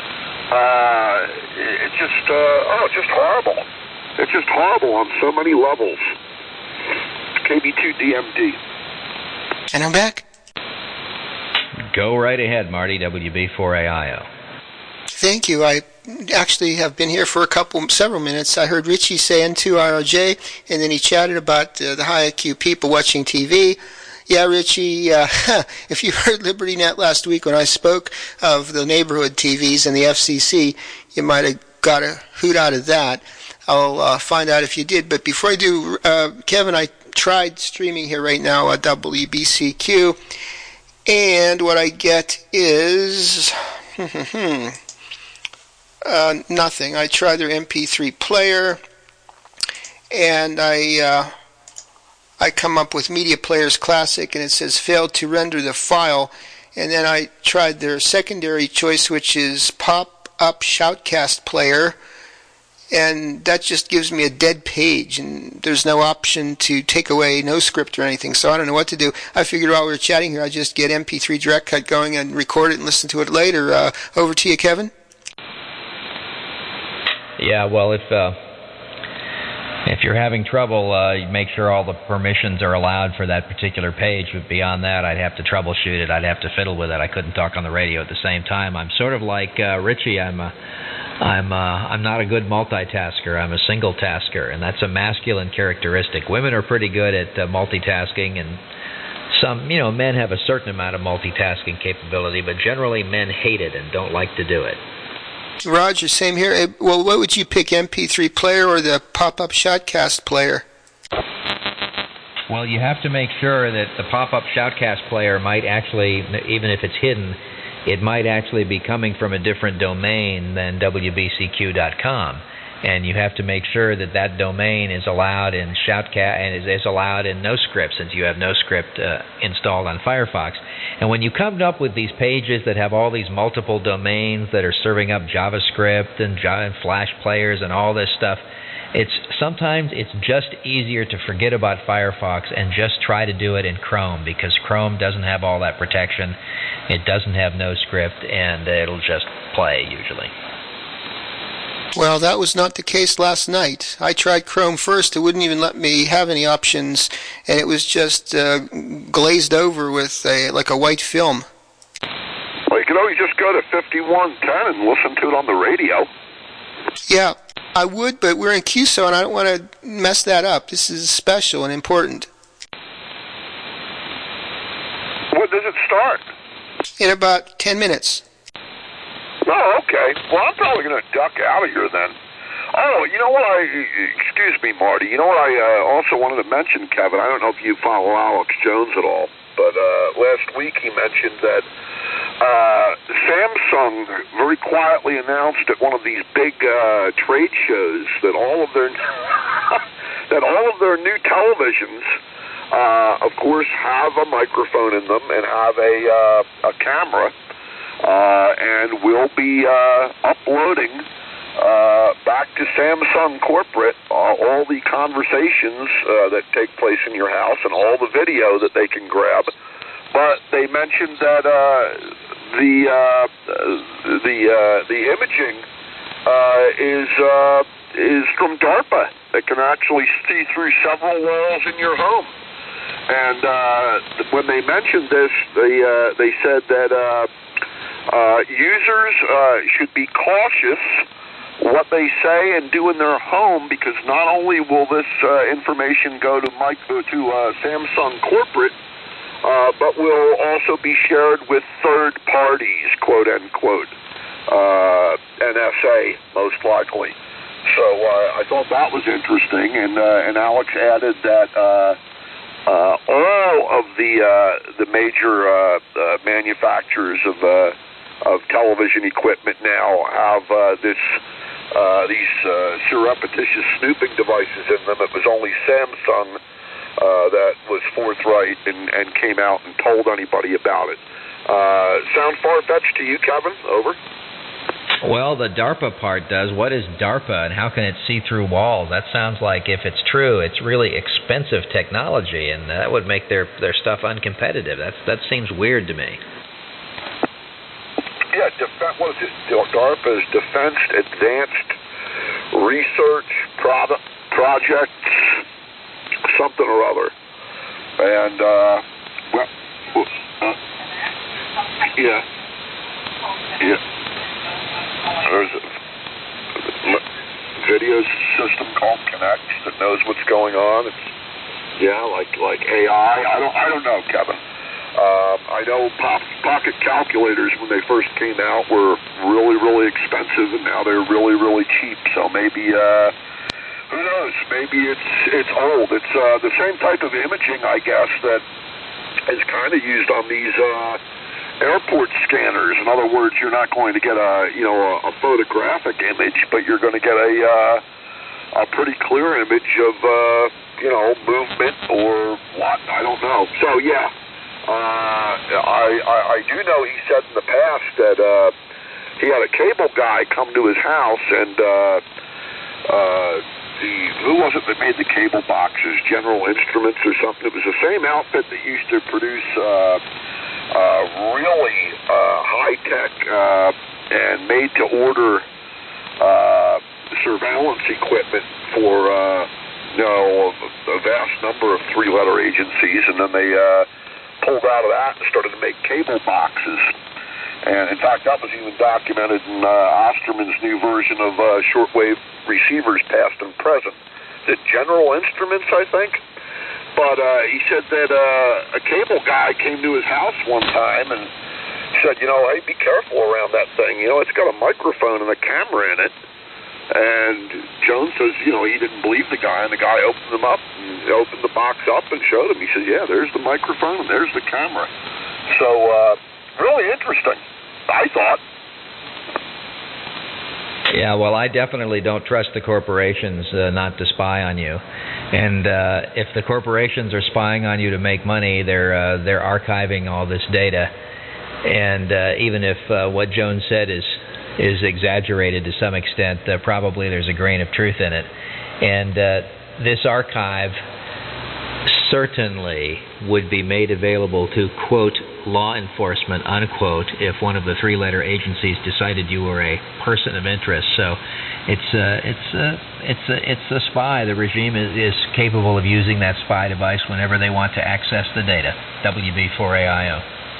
It's just horrible. It's just horrible on so many levels. KB2DMD. And I'm back. Go right ahead, Marty, WB4AIO. Thank you. I actually have been here for several minutes. I heard Richie say N2IRJ, and then he chatted about the high IQ people watching TV. Yeah, Richie, if you heard Liberty Net last week when I spoke of the neighborhood TVs and the FCC, you might have got a hoot out of that. I'll find out if you did. But before I do, Kevin, I tried streaming here right now at WBCQ, and what I get is nothing. I tried their MP3 player, and I come up with Media Players Classic, and it says failed to render the file. And then I tried their secondary choice, which is Pop-Up Shoutcast Player, and that just gives me a dead page, and there's no option to take away, no script or anything, so I don't know what to do. I figured while we were chatting here, I'd just get MP3 Direct Cut going and record it and listen to it later. Over to you, Kevin. Yeah, well, if you're having trouble, you make sure all the permissions are allowed for that particular page. But beyond that, I'd have to troubleshoot it. I'd have to fiddle with it. I couldn't talk on the radio at the same time. I'm sort of like Richie. I'm not a good multitasker. I'm a single tasker, and that's a masculine characteristic. Women are pretty good at multitasking, and some, men have a certain amount of multitasking capability, but generally men hate it and don't like to do it. Roger, same here. Well, what would you pick, MP3 player or the Pop-Up Shoutcast player? Well, you have to make sure that the Pop-Up Shoutcast player might actually, even if it's hidden, it might actually be coming from a different domain than WBCQ.com. And you have to make sure that that domain is allowed in Shoutcast and is allowed in NoScript, since you have NoScript installed on Firefox. And when you come up with these pages that have all these multiple domains that are serving up JavaScript and Flash players and all this stuff, sometimes it's just easier to forget about Firefox and just try to do it in Chrome, because Chrome doesn't have all that protection. It doesn't have NoScript, and it'll just play usually. Well, that was not the case last night. I tried Chrome first. It wouldn't even let me have any options, and it was just glazed over with like a white film. Well, you can always just go to 5110 and listen to it on the radio. Yeah, I would, but we're in QSO, and I don't want to mess that up. This is special and important. When does it start? In about 10 minutes. Oh, okay. Well, I'm probably going to duck out of here then. Oh, you know what excuse me, Marty, you know what I also wanted to mention, Kevin? I don't know if you follow Alex Jones at all, but last week he mentioned that Samsung very quietly announced at one of these big trade shows that all of their new televisions, of course, have a microphone in them and have a camera, and will be uploading back to Samsung corporate all the conversations that take place in your house and all the video that they can grab. But they mentioned that the imaging is from DARPA. That can actually see through several walls in your home. And when they mentioned this, they said that users should be cautious what they say and do in their home, because not only will this information go to Samsung corporate, but will also be shared with third parties, quote unquote, NSA most likely. So I thought that was interesting, and Alex added that all of the major manufacturers of television equipment now have these surreptitious snooping devices in them. It was only Samsung that was forthright and came out and told anybody about it. Sound far-fetched to you, Kevin? Over. Well, the DARPA part does. What is DARPA, and how can it see through walls? That sounds like, if it's true, it's really expensive technology, and that would make their stuff uncompetitive. That seems weird to me. Yeah, what is it? DARPA is Defense Advanced Research Projects, something or other. And, yeah. There's a video system called Kinect that knows what's going on. It's, like AI. I don't know, Kevin. I know pocket calculators, when they first came out, were really, really expensive, and now they're really, really cheap. So maybe, who knows? Maybe it's old. It's the same type of imaging, I guess, that is kind of used on these airport scanners. In other words, you're not going to get a photographic image, but you're going to get a pretty clear image of movement or what. I don't know. So yeah. I do know he said in the past that he had a cable guy come to his house, and who was it that made the cable boxes? General Instruments or something. It was the same outfit that used to produce really high-tech and made-to-order surveillance equipment for a vast number of three-letter agencies, and then they pulled out of that and started to make cable boxes. And in fact, that was even documented in Osterman's new version of shortwave receivers, past and present. The General Instruments, I think. But he said that a cable guy came to his house one time and said, hey, be careful around that thing. It's got a microphone and a camera in it. And Jones says, he didn't believe the guy, and the guy opened the box up and showed him. He said, yeah, there's the microphone and there's the camera. So, really interesting, I thought. Yeah, well, I definitely don't trust the corporations not to spy on you. And if the corporations are spying on you to make money, they're archiving all this data. And even if what Jones said is exaggerated to some extent, probably there's a grain of truth in it. And this archive certainly would be made available to, quote, law enforcement, unquote, if one of the three-letter agencies decided you were a person of interest. So it's a spy. The regime is capable of using that spy device whenever they want to access the data. WB4AIO.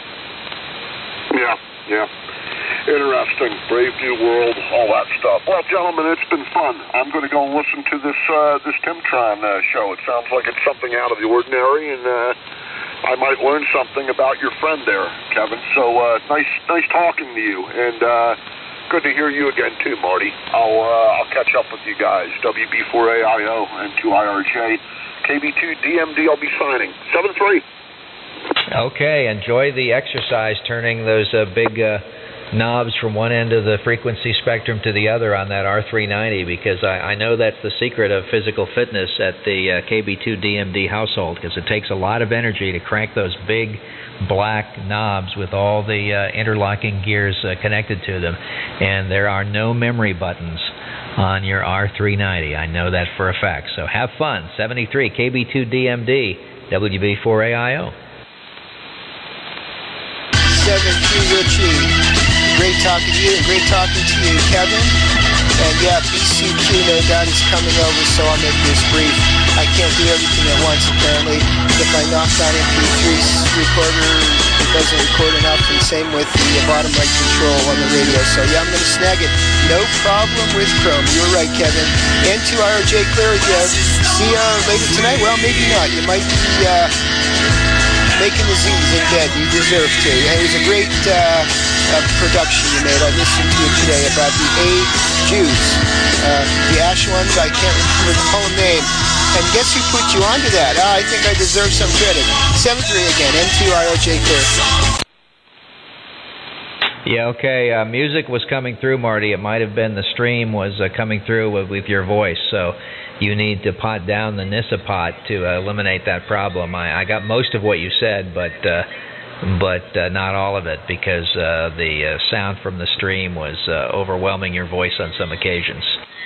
Yeah. Interesting. Brave New World, all that stuff. Well, gentlemen, it's been fun. I'm going to go and listen to this Timtron show. It sounds like it's something out of the ordinary, and I might learn something about your friend there, Kevin. So nice talking to you, and good to hear you again too, Marty. I'll catch up with you guys. WB4AIO and 2IRJ, KB2DMD. I'll be signing 7-3. Okay, enjoy the exercise, turning those big knobs from one end of the frequency spectrum to the other on that R390, because I know that's the secret of physical fitness at the KB2DMD household, because it takes a lot of energy to crank those big black knobs with all the interlocking gears connected to them, and there are no memory buttons on your R390. I know that for a fact. So have fun. 73 KB2DMD, WB4AIO. 73 Richie. Great talking to you, and great talking to you, Kevin. And yeah, BCQ, no doubt, is coming over, so I'll make this brief. I can't do everything at once, apparently. If I knock down MP3 recorder, it doesn't record enough, and same with the bottom right control on the radio. So yeah, I'm going to snag it. No problem with Chrome. You were right, Kevin. N2IRJ clear as you. See you later tonight? Well, maybe not. You might be making the Z's in bed. You deserve to. It was a great production you made. I listened to it today about the Jews. The Ash ones, I can't remember the whole name. And guess who put you onto that? I think I deserve some credit. 7-3 again. N2IRJ clear. Yeah, okay. Music was coming through, Marty. It might have been the stream was coming through with your voice. So you need to pot down the Nissa pot to eliminate that problem. I got most of what you said, but not all of it, because the sound from the stream was overwhelming your voice on some occasions.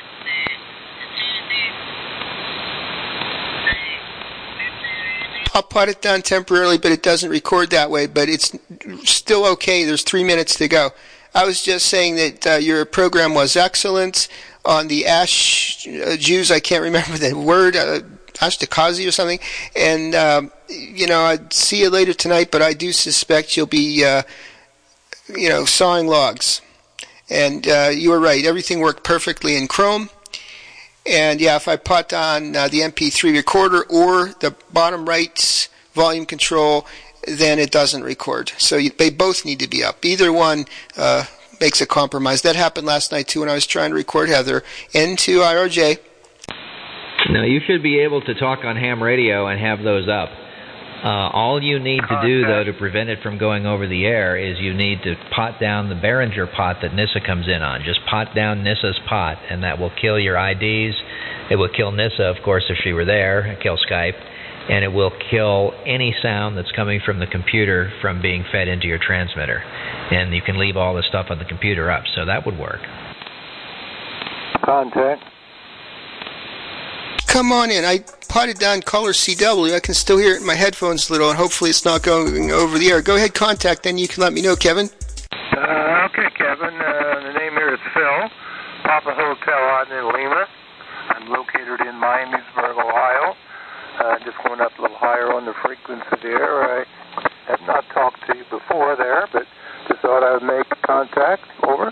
I'll pot it down temporarily, but it doesn't record that way, but it's still okay. There's 3 minutes to go. I was just saying that your program was excellent on the Ash Jews. I can't remember the word, Ashtakazi or something. And, I'd see you later tonight, but I do suspect you'll be, sawing logs. And you were right. Everything worked perfectly in Chrome. And, yeah, if I put on the MP3 recorder or the bottom right volume control, then it doesn't record. So they both need to be up. Either one makes a compromise. That happened last night, too, when I was trying to record Heather. N2IRJ. No, you should be able to talk on ham radio and have those up. All you need to do, though, to prevent it from going over the air is you need to pot down the Behringer pot that Nissa comes in on. Just pot down Nissa's pot, and that will kill your IDs. It will kill Nissa, of course, if she were there, kill Skype, and it will kill any sound that's coming from the computer from being fed into your transmitter. And you can leave all the stuff on the computer up, so that would work. Contact. Come on in. I potted down caller CW. I can still hear it in my headphones a little, and hopefully it's not going over the air. Go ahead, contact, then you can let me know, Kevin. Okay, Kevin. The name here is Phil. Papa Hotel out in Lima. I'm located in Miamisburg, Ohio. Just going up a little higher on the frequency there. I have not talked to you before there, but just thought I would make contact. Over.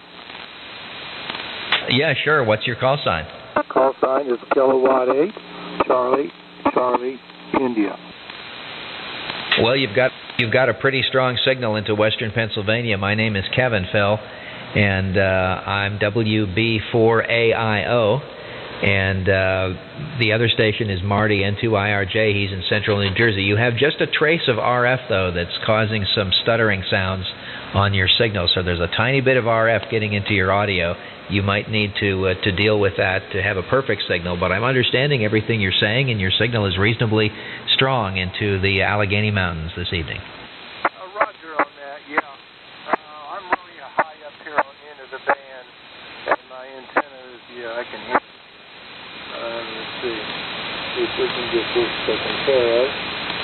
Yeah, sure. What's your call sign? Call sign is Kilowatt 8, Charlie, India. Well, you've got a pretty strong signal into western Pennsylvania. My name is Kevin, Phil, and I'm WB4AIO, and the other station is Marty, N2IRJ. He's in central New Jersey. You have just a trace of RF, though, that's causing some stuttering sounds on your signal, so there's a tiny bit of RF getting into your audio. You might need to deal with that to have a perfect signal, but I'm understanding everything you're saying, and your signal is reasonably strong into the Allegheny Mountains this evening. Roger on that, yeah. I'm really high up here on the end of the band, and my antennas, I can hear. Let's see if we can get this taken care of.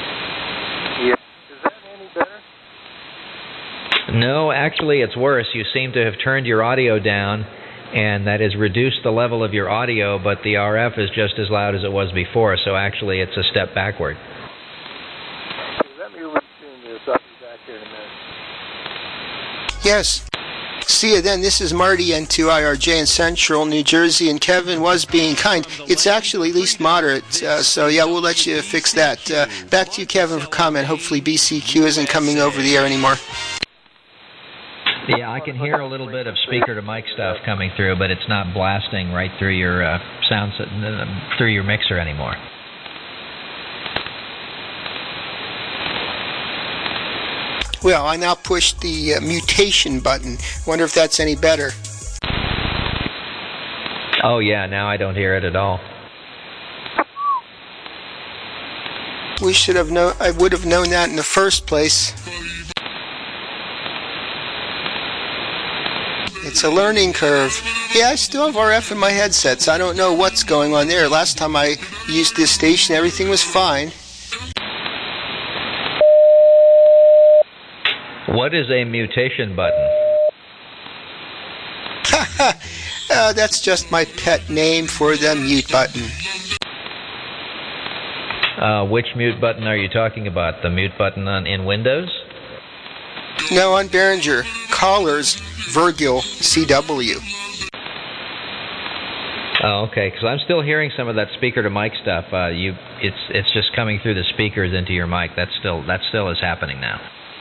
No, actually, it's worse. You seem to have turned your audio down, and that has reduced the level of your audio, but the RF is just as loud as it was before, so actually it's a step backward. Let me retune this. I'll be back here in a minute. Yes. See you then. This is Marty, N2IRJ in Central New Jersey, and Kevin was being kind. It's actually least moderate, so yeah, we'll let you fix that. Back to you, Kevin, for comment. Hopefully BCQ isn't coming over the air anymore. Yeah, I can hear a little bit of speaker-to-mic stuff coming through, but it's not blasting right through your through your mixer anymore. Well, I now push the mutation button. Wonder if that's any better. Oh yeah, now I don't hear it at all. We should have known. I would have known that in the first place. It's a learning curve. Yeah, I still have RF in my headsets. I don't know what's going on there. Last time I used this station, everything was fine. What is a mutation button? That's just my pet name for the mute button. Which mute button are you talking about? The mute button in Windows? No, on Behringer. Callers, Virgil, CW. Oh, okay. Because I'm still hearing some of that speaker-to-mic stuff. It's just coming through the speakers into your mic. That still is happening now.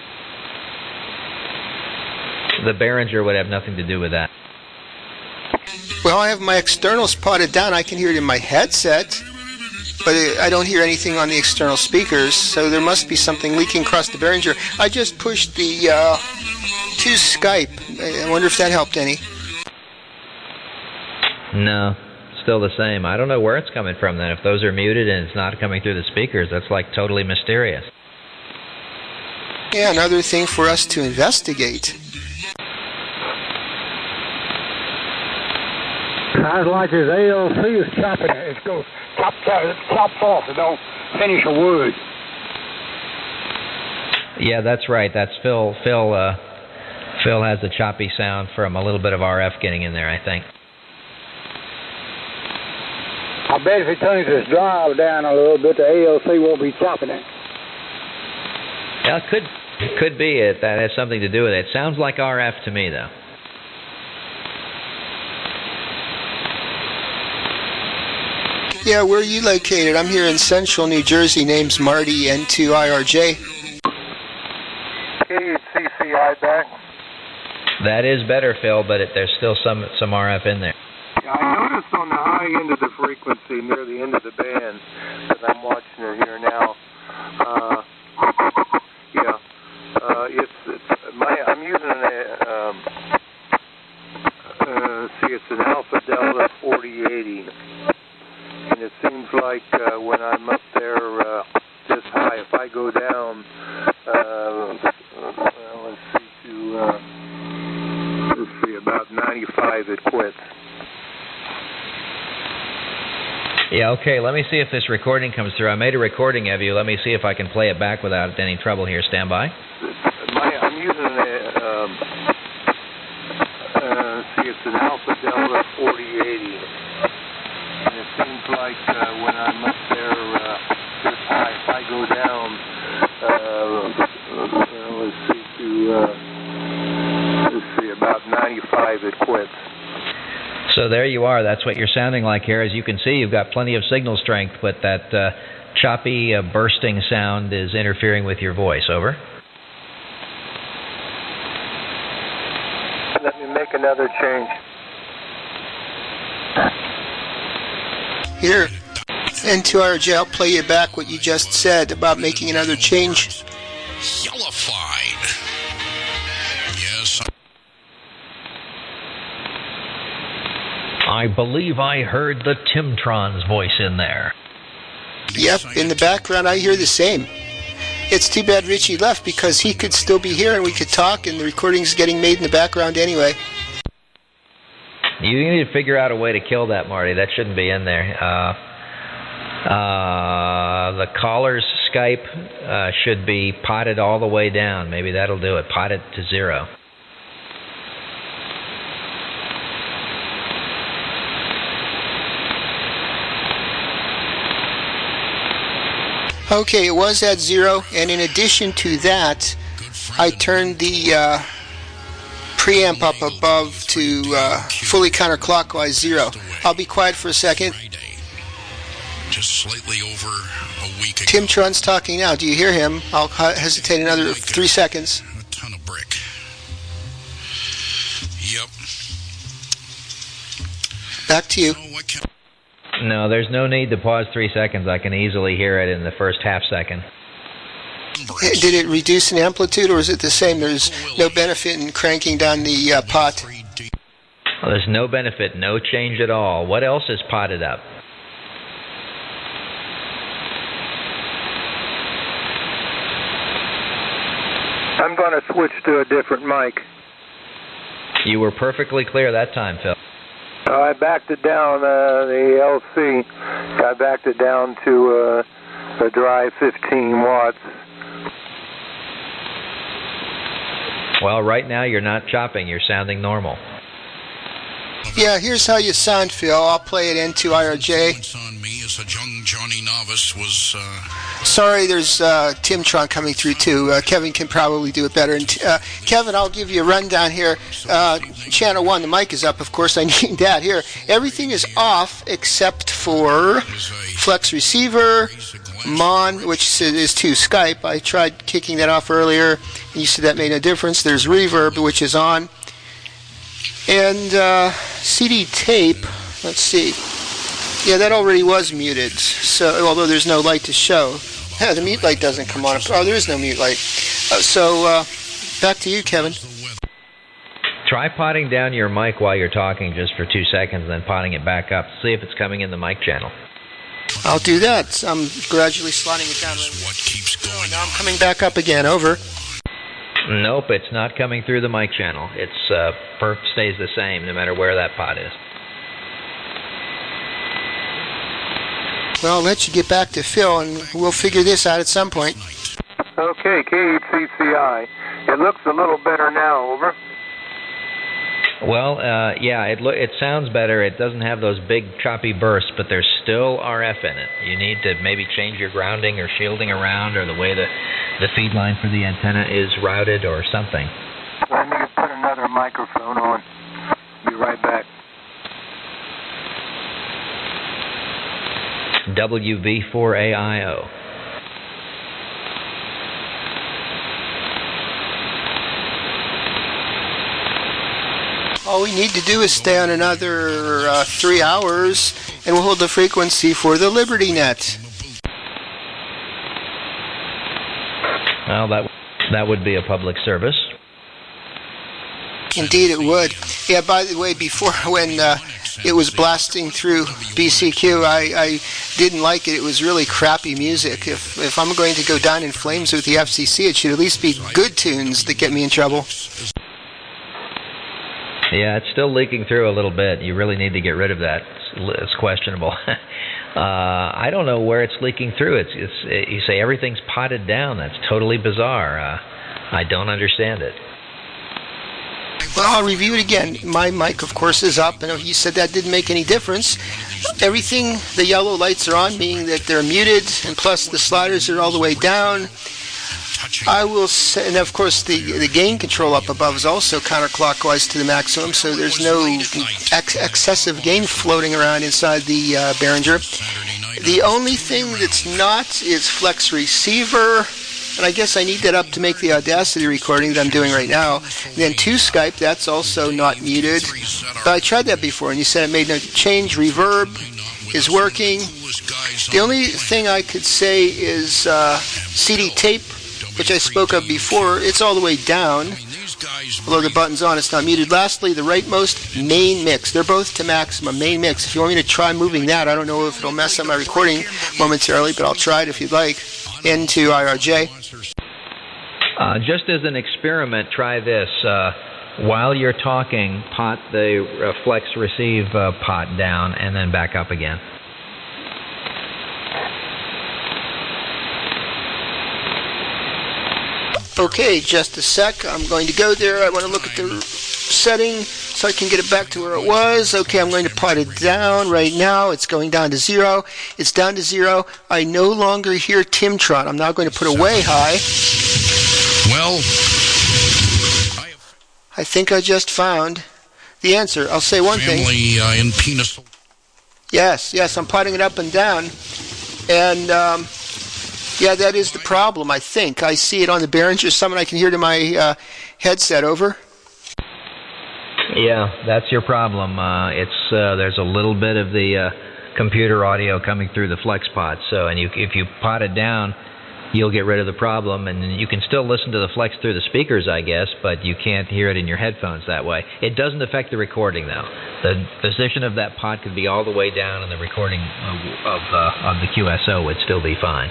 The Behringer would have nothing to do with that. Well, I have my externals potted down. I can hear it in my headset, but I don't hear anything on the external speakers, so there must be something leaking across the Behringer. I just pushed the to Skype. I wonder if that helped any. No, still the same. I don't know where it's coming from then. If those are muted and it's not coming through the speakers, that's like totally mysterious. Yeah, another thing for us to investigate. Sounds like his ALC is chopping it. It goes chops off. It don't finish a word. Yeah, that's right. That's Phil. Phil has a choppy sound from a little bit of RF getting in there, I think. I bet if he turns his drive down a little bit, the ALC won't be chopping it. Yeah, it could be it. That has something to do with it. It sounds like RF to me, though. Yeah, where are you located? I'm here in Central New Jersey. Name's Marty, N2IRJ. KCCI back. That is better, Phil, but there's still some RF in there. Yeah, I noticed on the high end of the frequency near the end of the band, because I'm watching it here now. I'm using it's an Alpha Delta 4080. And it seems like when I'm up there this high, if I go down, let's see, about 95, it quits. Yeah, okay, let me see if this recording comes through. I made a recording of you. Let me see if I can play it back without any trouble here. Stand by. I'm using it's an Alpha Delta 4080. And it seems like when I'm up there this high, if I go down, about 95, it quits. So there you are. That's what you're sounding like here. As you can see, you've got plenty of signal strength, but that choppy, bursting sound is interfering with your voice. Over. Let me make another change. Here, N2RJ, I'll play you back what you just said about making another change. Yellified. Yes. I believe I heard the Timtron's voice in there. Yep, in the background I hear the same. It's too bad Richie left because he could still be here and we could talk and the recording's getting made in the background anyway. You need to figure out a way to kill that, Marty. That shouldn't be in there. The callers Skype should be potted all the way down. Maybe that'll do it. Pot it to 0. Okay, it was at 0, and in addition to that, I turned the preamp up above to fully counterclockwise 0. I'll be quiet for a second. Just slightly over a week ago. Tim Trun's talking now. Do you hear him? I'll hesitate another 3 seconds. A ton of brick. Yep. Back to you. No, there's no need to pause 3 seconds. I can easily hear it in the first half second. Did it reduce in amplitude, or is it the same? There's no benefit in cranking down the pot. Well, there's no benefit, no change at all. What else is potted up? I'm going to switch to a different mic. You were perfectly clear that time, Phil. I backed it down, the LC. I backed it down to a dry 15 watts. Well, right now you're not chopping. You're sounding normal. Yeah, here's how you sound, Phil. I'll play it into IRJ. On me as a young Johnny Novice was. Sorry, there's Tim Tron coming through too. Kevin can probably do it better. And Kevin, I'll give you a rundown here. Channel 1, the mic is up. Of course, I need that here. Everything is off except for Flex Receiver, Mon, which is to Skype. I tried kicking that off earlier, and you said that made no difference. There's Reverb, which is on. And CD tape, let's see. Yeah, that already was muted, so although there's no light to show. Yeah, the mute light doesn't come on. Oh, there is no mute light. So back to you, Kevin. Try potting down your mic while you're talking just for 2 seconds, then potting it back up. See if it's coming in the mic channel. I'll do that. I'm gradually slotting it down. What keeps going Now I'm coming back up again. Over. Nope, it's not coming through the mic channel. It's stays the same no matter where that pot is. Well, I'll let you get back to Phil, and we'll figure this out at some point. Okay, KHCCI. It looks a little better now, over. Well, yeah, it sounds better. It doesn't have those big choppy bursts, but there's still RF in it. You need to maybe change your grounding or shielding around, or the way the feed line for the antenna is routed, or something. Let me just put another microphone on. Be right back. WV4AIO. All we need to do is stay on another 3 hours, and we'll hold the frequency for the Liberty Net. Well, that would be a public service. Indeed, it would. Yeah. By the way, before when it was blasting through BCQ, I didn't like it. It was really crappy music. If I'm going to go down in flames with the FCC, it should at least be good tunes that get me in trouble. Yeah, it's still leaking through a little bit. You really need to get rid of that. It's questionable. I don't know where it's leaking through. You say everything's potted down. That's totally bizarre. I don't understand it. Well, I'll review it again. My mic, of course, is up. And you said that didn't make any difference. Everything, the yellow lights are on, meaning that they're muted, and plus the sliders are all the way down. I will say, and of course the gain control up above is also counterclockwise to the maximum, so there's no excessive gain floating around inside the Behringer. The only thing that's not is Flex Receiver, and I guess I need that up to make the Audacity recording that I'm doing right now. And then to Skype, that's also not muted. But I tried that before, and you said it made no change. Reverb is working. The only thing I could say is CD tape, which I spoke of before. It's all the way down. Although the button's on, it's not muted. Lastly, the rightmost main mix. They're both to maximum main mix. If you want me to try moving that, I don't know if it'll mess up my recording momentarily, but I'll try it if you'd like. Into IRJ. Just as an experiment, try this. While you're talking, pot the Flex Receive pot down and then back up again. Okay, just a sec. I'm going to go there. I want to look at the setting so I can get it back to where it was. Okay, I'm going to pot it down right now. It's going down to 0. It's down to 0. I no longer hear Timtron. I'm now going to put away high. Well, I think I just found the answer. I'll say one thing. Family in Penis. Yes, I'm potting it up and down. And, yeah, that is the problem, I think. I see it on the Behringer Summit. I can hear it in my headset. Over. Yeah, that's your problem. There's a little bit of the computer audio coming through the FlexPod. So, and if you pot it down, you'll get rid of the problem, and you can still listen to the Flex through the speakers, I guess, but you can't hear it in your headphones that way. It doesn't affect the recording, though. The position of that pot could be all the way down, and the recording of the QSO would still be fine.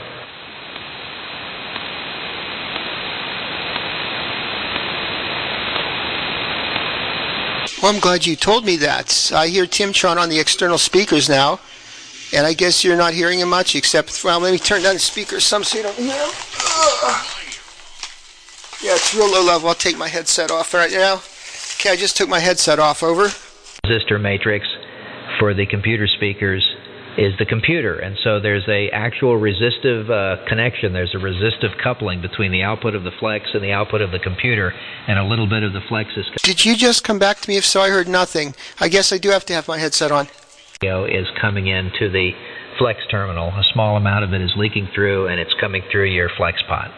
Well, I'm glad you told me that. I hear Timtron on the external speakers now, and I guess you're not hearing him much, except, well, let me turn down the speakers some so you don't hear him. Yeah, it's real low level. I'll take my headset off right now. Okay, I just took my headset off. Over. Resistor matrix for the computer speakers is the computer, and so there's a actual resistive connection. There's a resistive coupling between the output of the Flex and the output of the computer, and a little bit of the Flex is... Did you just come back to me? If so, I heard nothing. I guess I do have to have my headset on. Is coming into the Flex terminal. A small amount of it is leaking through, and it's coming through your FlexPod.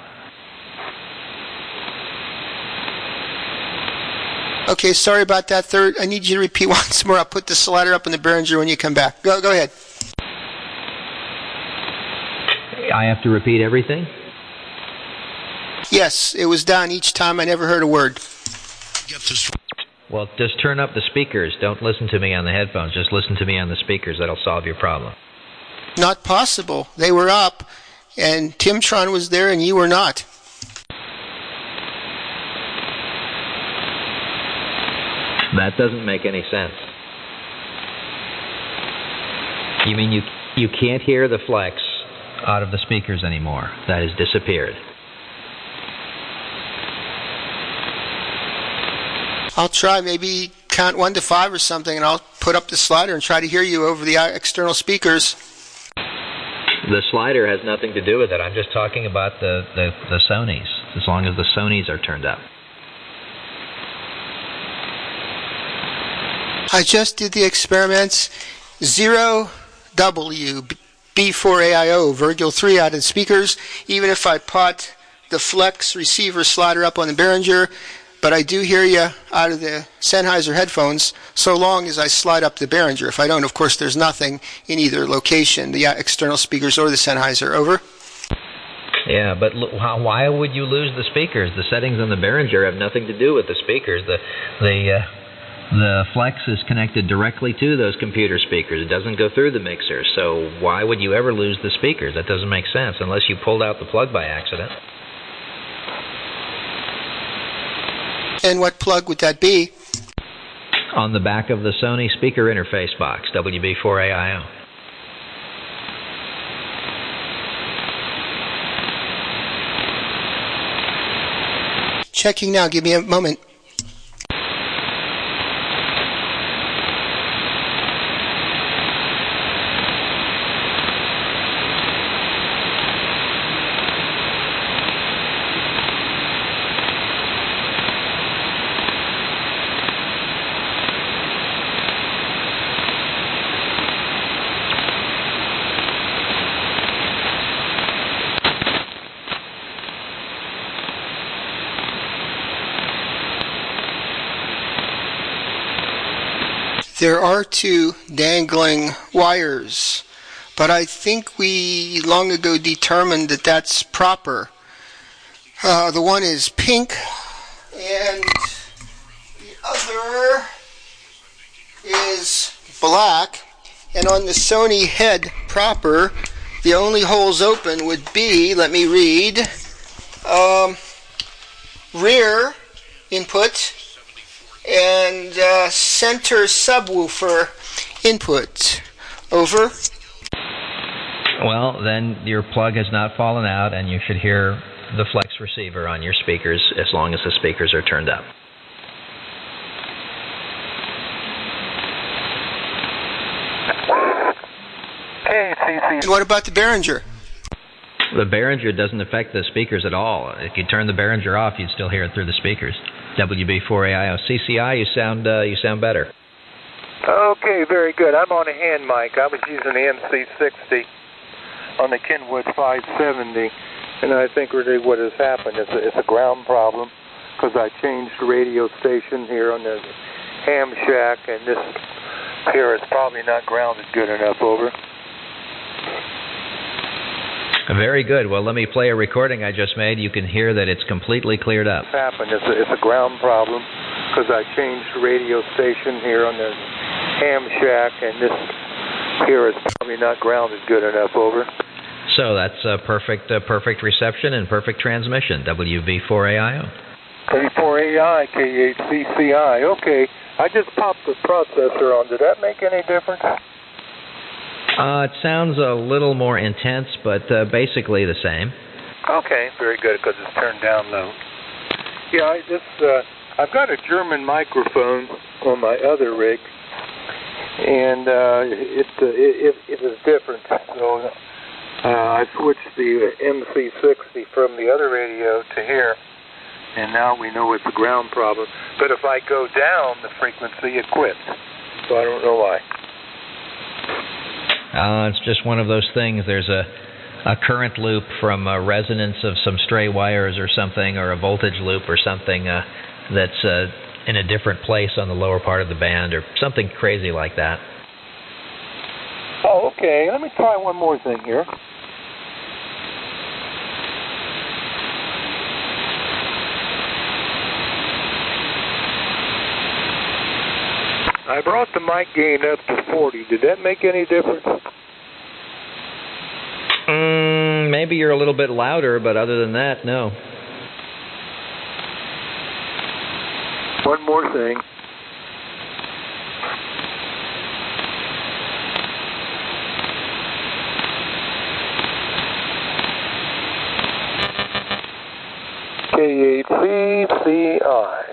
Okay, sorry about that. Third, I need you to repeat once more. I'll put the slider up in the Behringer when you come back. Go ahead. I have to repeat everything? Yes, it was down each time. I never heard a word. Well, just turn up the speakers. Don't listen to me on the headphones. Just listen to me on the speakers. That'll solve your problem. Not possible. They were up, and Timtron was there, and you were not. That doesn't make any sense. You mean you can't hear the Flex out of the speakers anymore? That has disappeared. I'll try, maybe count 1 to 5 or something, and I'll put up the slider and try to hear you over the external speakers. The slider has nothing to do with it. I'm just talking about the Sonys, as long as the Sonys are turned up. I just did the experiments. 0W B4AIO, Virgil 3 out of the speakers, even if I pot the Flex receiver slider up on the Behringer, but I do hear you out of the Sennheiser headphones so long as I slide up the Behringer. If I don't, of course, there's nothing in either location, the external speakers or the Sennheiser. Over. Yeah, but why would you lose the speakers? The settings on the Behringer have nothing to do with the speakers. The Flex is connected directly to those computer speakers. It doesn't go through the mixer. So why would you ever lose the speakers? That doesn't make sense unless you pulled out the plug by accident. And what plug would that be? On the back of the Sony speaker interface box, WB4AIO. Checking now. Give me a moment. There are 2 dangling wires, but I think we long ago determined that that's proper. The one is pink, and the other is black. And on the Sony head proper, the only holes open would be, let me read, rear input and center subwoofer input. Over. Well, then your plug has not fallen out, and you should hear the flex receiver on your speakers as long as the speakers are turned up. And what about the Behringer? The Behringer doesn't affect the speakers at all. If you turn the Behringer off, you'd still hear it through the speakers. WB4AIO CCI, you sound better. Okay, very good. I'm on a hand mic. I was using the MC60 on the Kenwood 570, and I think really what has happened is it's a ground problem because I changed the radio station here on the ham shack, and this here is probably not grounded good enough. Over. Very good. Well, let me play a recording I just made. You can hear that it's completely cleared up. What's happened is it's a ground problem because I changed the radio station here on the ham shack, and this here is probably not grounded good enough. Over. So that's perfect reception and perfect transmission. WV4AIO. K4AI, K8CCI. Okay. I just popped the processor on. Did that make any difference? It sounds a little more intense, but basically the same. Okay, very good, because it's turned down low. Yeah, I've got a German microphone on my other rig, and it is different. So I switched the MC60 from the other radio to here, and now we know it's a ground problem. But if I go down the frequency, it quits. So I don't know why. It's just one of those things. There's a current loop from a resonance of some stray wires or something, or a voltage loop or something that's in a different place on the lower part of the band, or something crazy like that. Oh, okay. Let me try one more thing here. I brought the mic gain up to 40. Did that make any difference? Maybe you're a little bit louder, but other than that, no. One more thing. K8CCI.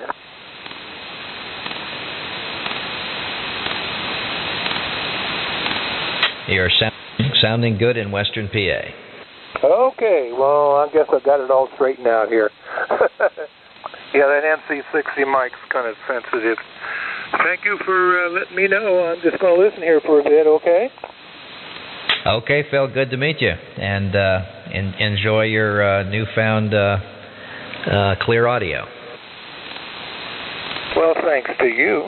You're sounding good in Western PA. Okay, well, I guess I got it all straightened out here. Yeah, that MC60 mic's kind of sensitive. Thank you for letting me know. I'm just going to listen here for a bit, okay? Okay, Phil, good to meet you. And enjoy your newfound clear audio. Well, thanks to you.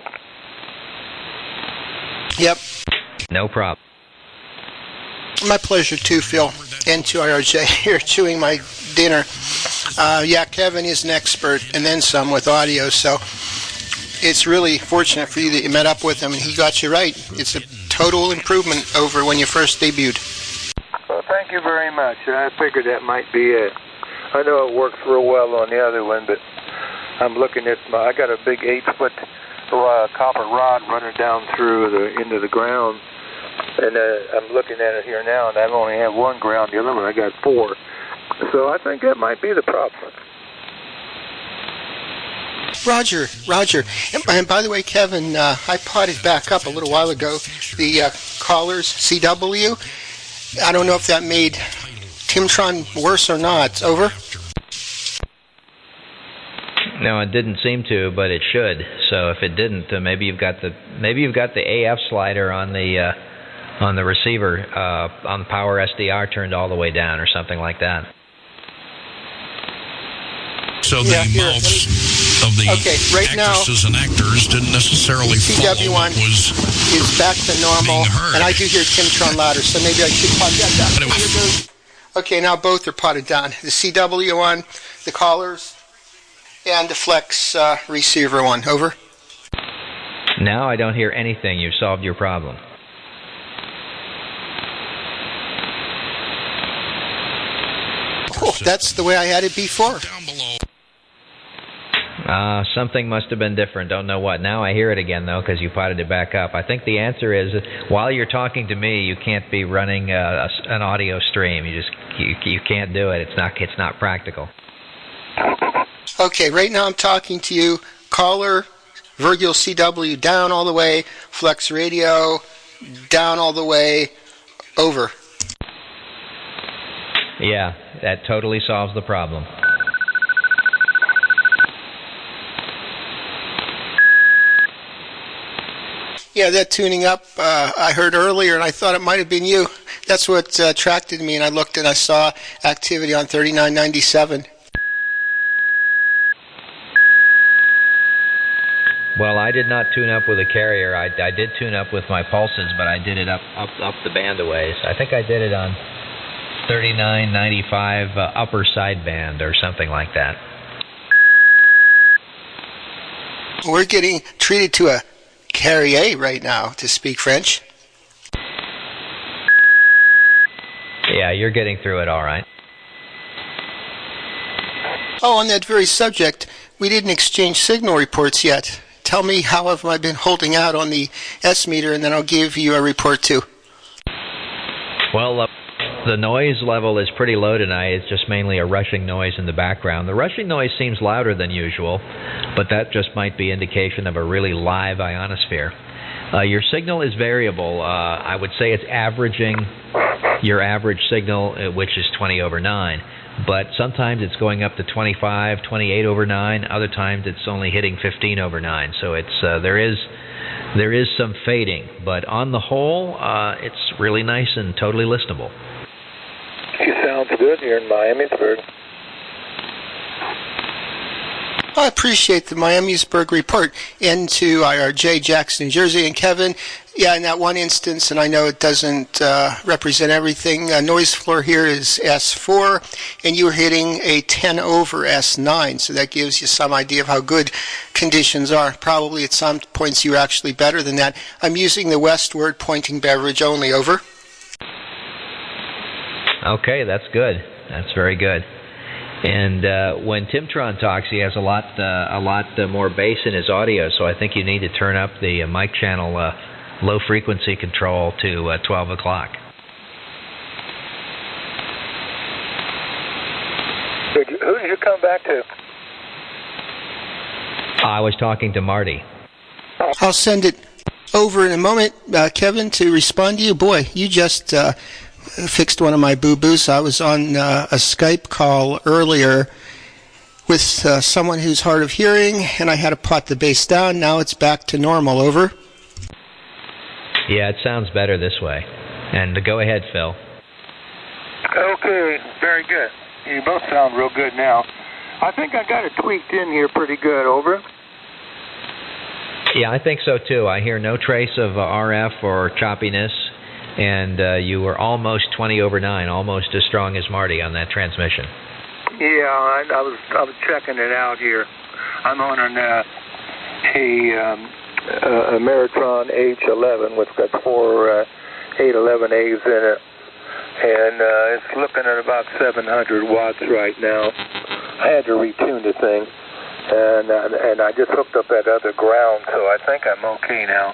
Yep. No problem. My pleasure too, Phil, and to IRJ here chewing my dinner. Yeah, Kevin is an expert and then some with audio, so it's really fortunate for you that you met up with him and he got you right. It's a total improvement over when you first debuted. Well, thank you very much. I figured that might be it. I know it works real well on the other one, but I'm looking at I got a big 8-foot copper rod running down through into the ground. And I'm looking at it here now, and I only have one ground. The other one I got 4. So I think that might be the problem. Roger. And by the way, Kevin, I potted back up a little while ago the Callers CW. I don't know if that made Timtron worse or not. Over? No, it didn't seem to, but it should. So if it didn't, maybe you've got the AF slider on the receiver on the power SDR turned all the way down or something like that. So the mouths of the actresses and actors didn't necessarily follow what was is back to normal, and I do hear Timtron louder, so maybe I should pot that down. Anyway. Okay, now both are potted down. The CW one, the Callers, and the Flex receiver one. Over? Now I don't hear anything. You've solved your problem. Oh, that's the way I had it before. down below. Something must have been different. Don't know what. Now I hear it again, though, because you potted it back up. I think the answer is, while you're talking to me, you can't be running an audio stream. You can't do it. It's not practical. Okay, right now I'm talking to you. Caller, Virgil CW, down all the way. Flex Radio, down all the way. Over. Yeah, that totally solves the problem. Yeah, that tuning up I heard earlier, and I thought it might have been you. That's what attracted me, and I looked and I saw activity on 3997. Well, I did not tune up with a carrier. I did tune up with my pulses, but I did it up the band a ways. I think I did it on 3995 upper sideband or something like that. We're getting treated to a carrier right now, to speak French. Yeah, you're getting through it all right. Oh, on that very subject, we didn't exchange signal reports yet. Tell me how have I been holding out on the S-meter, and then I'll give you a report too. Well, the noise level is pretty low tonight. It's just mainly a rushing noise in the background. The rushing noise seems louder than usual, but that just might be indication of a really live ionosphere. Your signal is variable. I would say it's averaging your average signal, which is 20/9. But sometimes it's going up to 25, 28/9. Other times it's only hitting 15/9. So it's there is some fading. But on the whole, it's really nice and totally listenable. She sounds good here in Miamisburg. I appreciate the Miamisburg report. Into IRJ, Jackson, New Jersey, and Kevin. Yeah, in that one instance, and I know it doesn't represent everything, noise floor here is S4, and you were hitting a 10 over S9, so that gives you some idea of how good conditions are. Probably at some points you were actually better than that. I'm using the westward pointing beverage only. Over. Okay, that's good. That's very good. And when Timtron talks, he has a lot more bass in his audio, so I think you need to turn up the mic channel low frequency control to 12 o'clock. Who did you come back to? I was talking to Marty. I'll send it over in a moment, Kevin, to respond to you. Boy, you just fixed one of my boo-boos. I was on a Skype call earlier with someone who's hard of hearing, and I had to pot the bass down. Now it's back to normal. Over. Yeah, it sounds better this way. And go ahead, Phil. Okay, very good. You both sound real good now. I think I got it tweaked in here pretty good. Over. Yeah, I think so too. I hear no trace of RF or choppiness. And you were almost 20/9, almost as strong as Marty on that transmission. Yeah, I was checking it out here. I'm on a Meritron H11, which got 4 811As in it, and it's looking at about 700 watts right now. I had to retune the thing, and I just hooked up that other ground, so I think I'm okay now.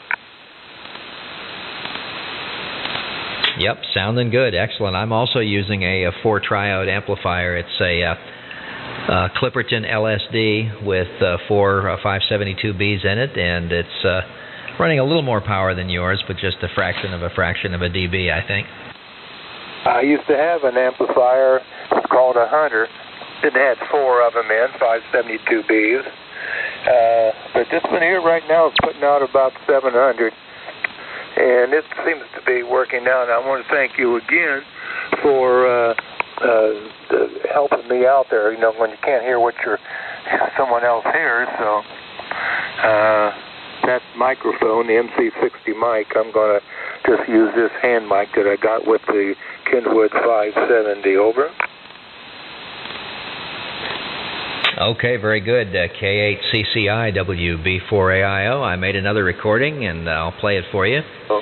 Yep, sounding good. Excellent. I'm also using a 4-triode amplifier. It's a Clipperton LSD with 4 572Bs in it, and it's running a little more power than yours, but just a fraction of a dB, I think. I used to have an amplifier. It's called a Hunter. It had 4 of them in, 572Bs. But this one here right now is putting out about 700. And it seems to be working out. And I want to thank you again for helping me out there. You know, when you can't hear what someone else hears. So that microphone, the MC60 mic, I'm going to just use this hand mic that I got with the Kenwood 570. Over. Okay, very good. K8CCI WB4AIO. I made another recording, and I'll play it for you.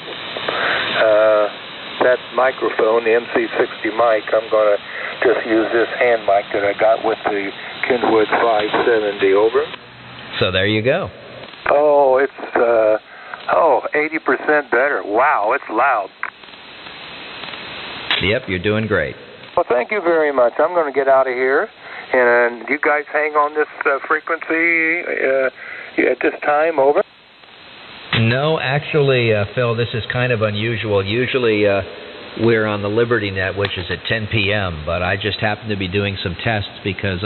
That microphone, the MC60 mic, I'm going to just use this hand mic that I got with the Kenwood 570. Over. So there you go. Oh, it's 80% better. Wow, it's loud. Yep, you're doing great. Well, thank you very much. I'm going to get out of here. And you guys hang on this frequency at this time, over? No, actually, Phil, this is kind of unusual. Usually we're on the Liberty Net, which is at 10 p.m., but I just happened to be doing some tests because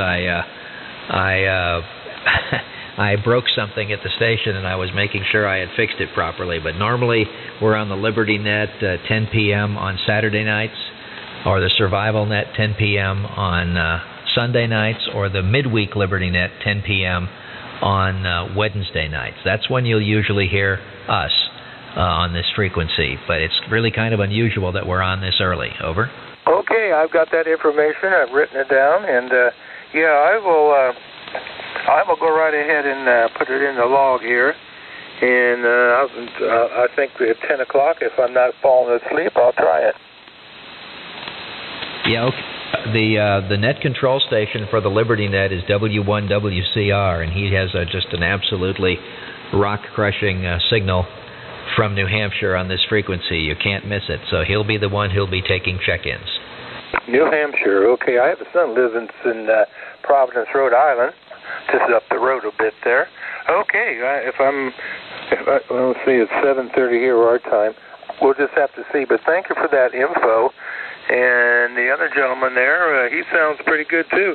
I broke something at the station, and I was making sure I had fixed it properly. But normally we're on the Liberty Net 10 p.m. on Saturday nights, or the Survival Net 10 p.m. on Sunday nights, or the Midweek Liberty Net 10 p.m. on Wednesday nights. That's when you'll usually hear us on this frequency. But it's really kind of unusual that we're on this early. Over. Okay, I've got that information. I've written it down, and I will go right ahead and put it in the log here. And I think at 10 o'clock, if I'm not falling asleep, I'll try it. Yeah, okay. The net control station for the Liberty Net is W1WCR, and he has just an absolutely rock-crushing signal from New Hampshire on this frequency. You can't miss it. So he'll be the one who'll be taking check-ins. New Hampshire, okay. I have a son living in Providence, Rhode Island, just up the road a bit there. Okay, let's see, it's 7:30 here our time. We'll just have to see. But thank you for that info. And the other gentleman there, he sounds pretty good too.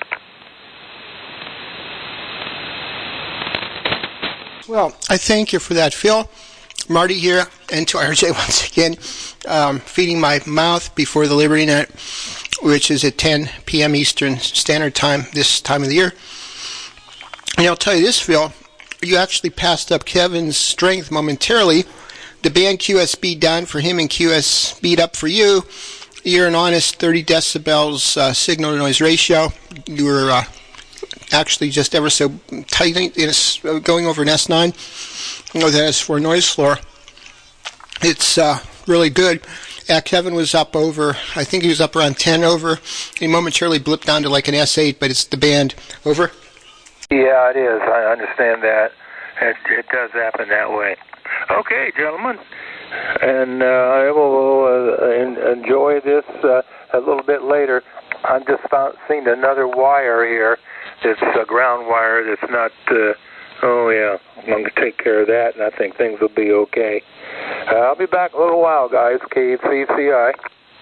Well, I thank you for that, Phil. Marty here, and to IRJ once again, feeding my mouth before the Liberty Net, which is at 10 p.m. Eastern Standard Time this time of the year. And I'll tell you this, Phil, you actually passed up Kevin's strength momentarily. The band QSB down for him and QSB up for you. You're an honest 30 decibels signal-to-noise ratio. You were actually just ever so tight going over an S9 with an S4 noise floor. It's really good. Kevin was up over, I think he was up around 10 over. He momentarily blipped down to like an S8, but it's the band. Over? Yeah, it is. I understand that. It does happen that way. Okay, gentlemen. And I will enjoy this a little bit later. I've just seen another wire here. It's a ground wire that's not, I'm going to take care of that, and I think things will be okay. I'll be back in a little while, guys. KCCI.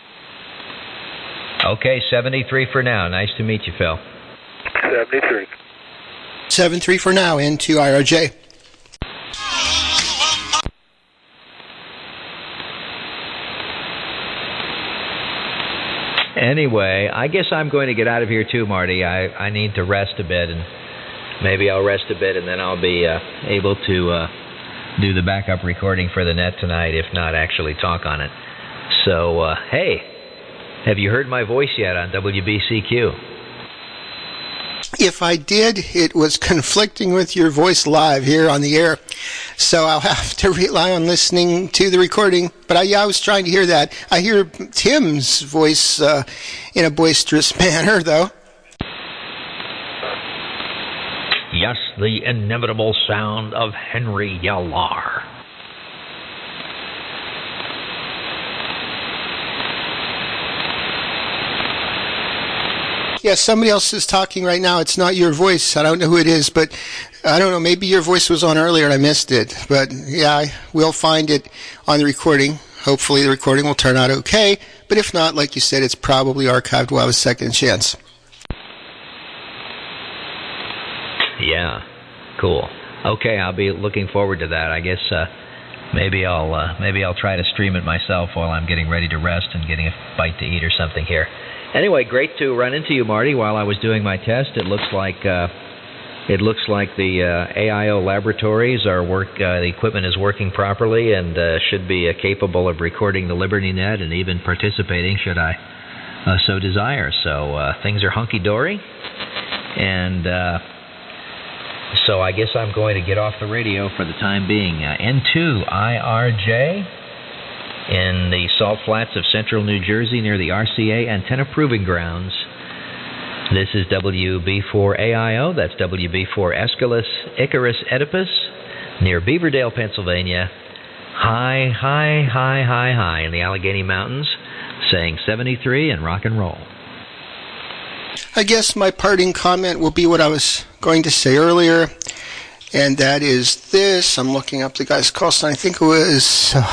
Okay, 73 for now. Nice to meet you, Phil. 73. 73 for now, into IRJ. Anyway, I guess I'm going to get out of here too, Marty. I need to rest a bit, and maybe I'll rest a bit, and then I'll be able to do the backup recording for the net tonight, if not actually talk on it. So, hey, have you heard my voice yet on WBCQ? If I did, it was conflicting with your voice live here on the air, so I'll have to rely on listening to the recording. But I was trying to hear that. I hear Tim's voice in a boisterous manner, though. Yes, the inevitable sound of Henry Yallar. Yeah, somebody else is talking right now. It's not your voice. I don't know who it is, but I don't know. Maybe your voice was on earlier and I missed it. But yeah, I will find it on the recording. Hopefully the recording will turn out okay. But if not, like you said, it's probably archived. We'll have a second chance. Yeah, cool. Okay, I'll be looking forward to that. I guess maybe I'll try to stream it myself while I'm getting ready to rest and getting a bite to eat or something here. Anyway, great to run into you, Marty, while I was doing my test. It looks like the AIO laboratories the equipment is working properly and should be capable of recording the Liberty Net and even participating should I so desire. So things are hunky-dory, and so I guess I'm going to get off the radio for the time being. N2IRJ. In the Salt Flats of central New Jersey near the RCA Antenna Proving Grounds. This is WB4AIO, that's WB4 Aeschylus Icarus Oedipus, near Beaverdale, Pennsylvania. High in the Allegheny Mountains, saying 73 and rock and roll. I guess my parting comment will be what I was going to say earlier, and that is this. I'm looking up the guy's call sign. I think it was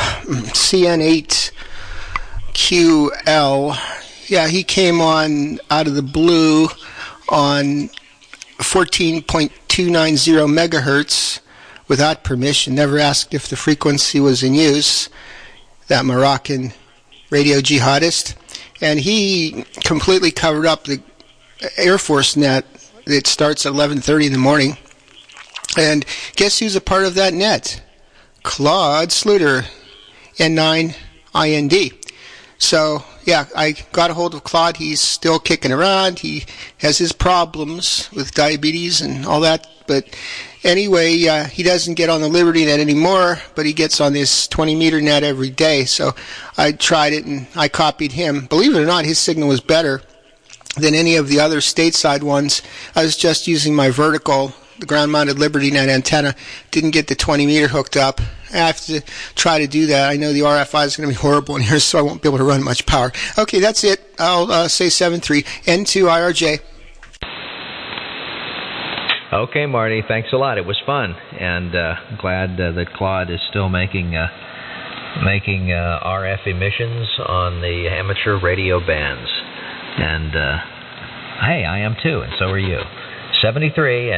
CN8QL. Yeah, he came on out of the blue on 14.290 megahertz without permission, never asked if the frequency was in use, that Moroccan radio jihadist. And he completely covered up the Air Force net that starts at 11:30 in the morning. And guess who's a part of that net? Claude Sluter, N9IND. So, yeah, I got a hold of Claude. He's still kicking around. He has his problems with diabetes and all that. But anyway, he doesn't get on the Liberty net anymore, but he gets on this 20-meter net every day. So I tried it, and I copied him. Believe it or not, his signal was better than any of the other stateside ones. I was just using my vertical, the ground-mounted Liberty net antenna. Didn't get the 20-meter hooked up. I have to try to do that. I know the RFI is going to be horrible in here, so I won't be able to run much power. Okay, that's it. I'll say 7.3. N2IRJ. Okay, Marty, thanks a lot. It was fun, and glad that Claude is still making RF emissions on the amateur radio bands. And hey, I am too, and so are you. 73,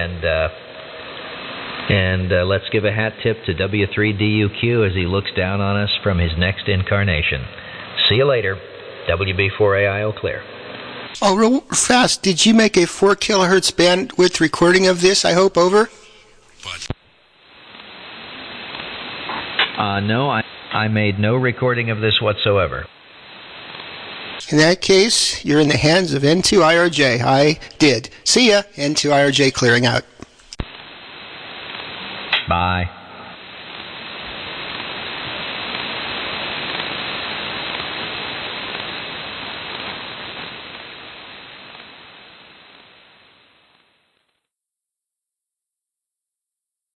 and let's give a hat tip to W3DUQ as he looks down on us from his next incarnation. See you later. WB4AI Eau Claire. Oh, real fast, did you make a 4 kilohertz bandwidth recording of this, I hope, over? No, I made no recording of this whatsoever. In that case, you're in the hands of N2IRJ. I did. See ya, N2IRJ clearing out. Bye.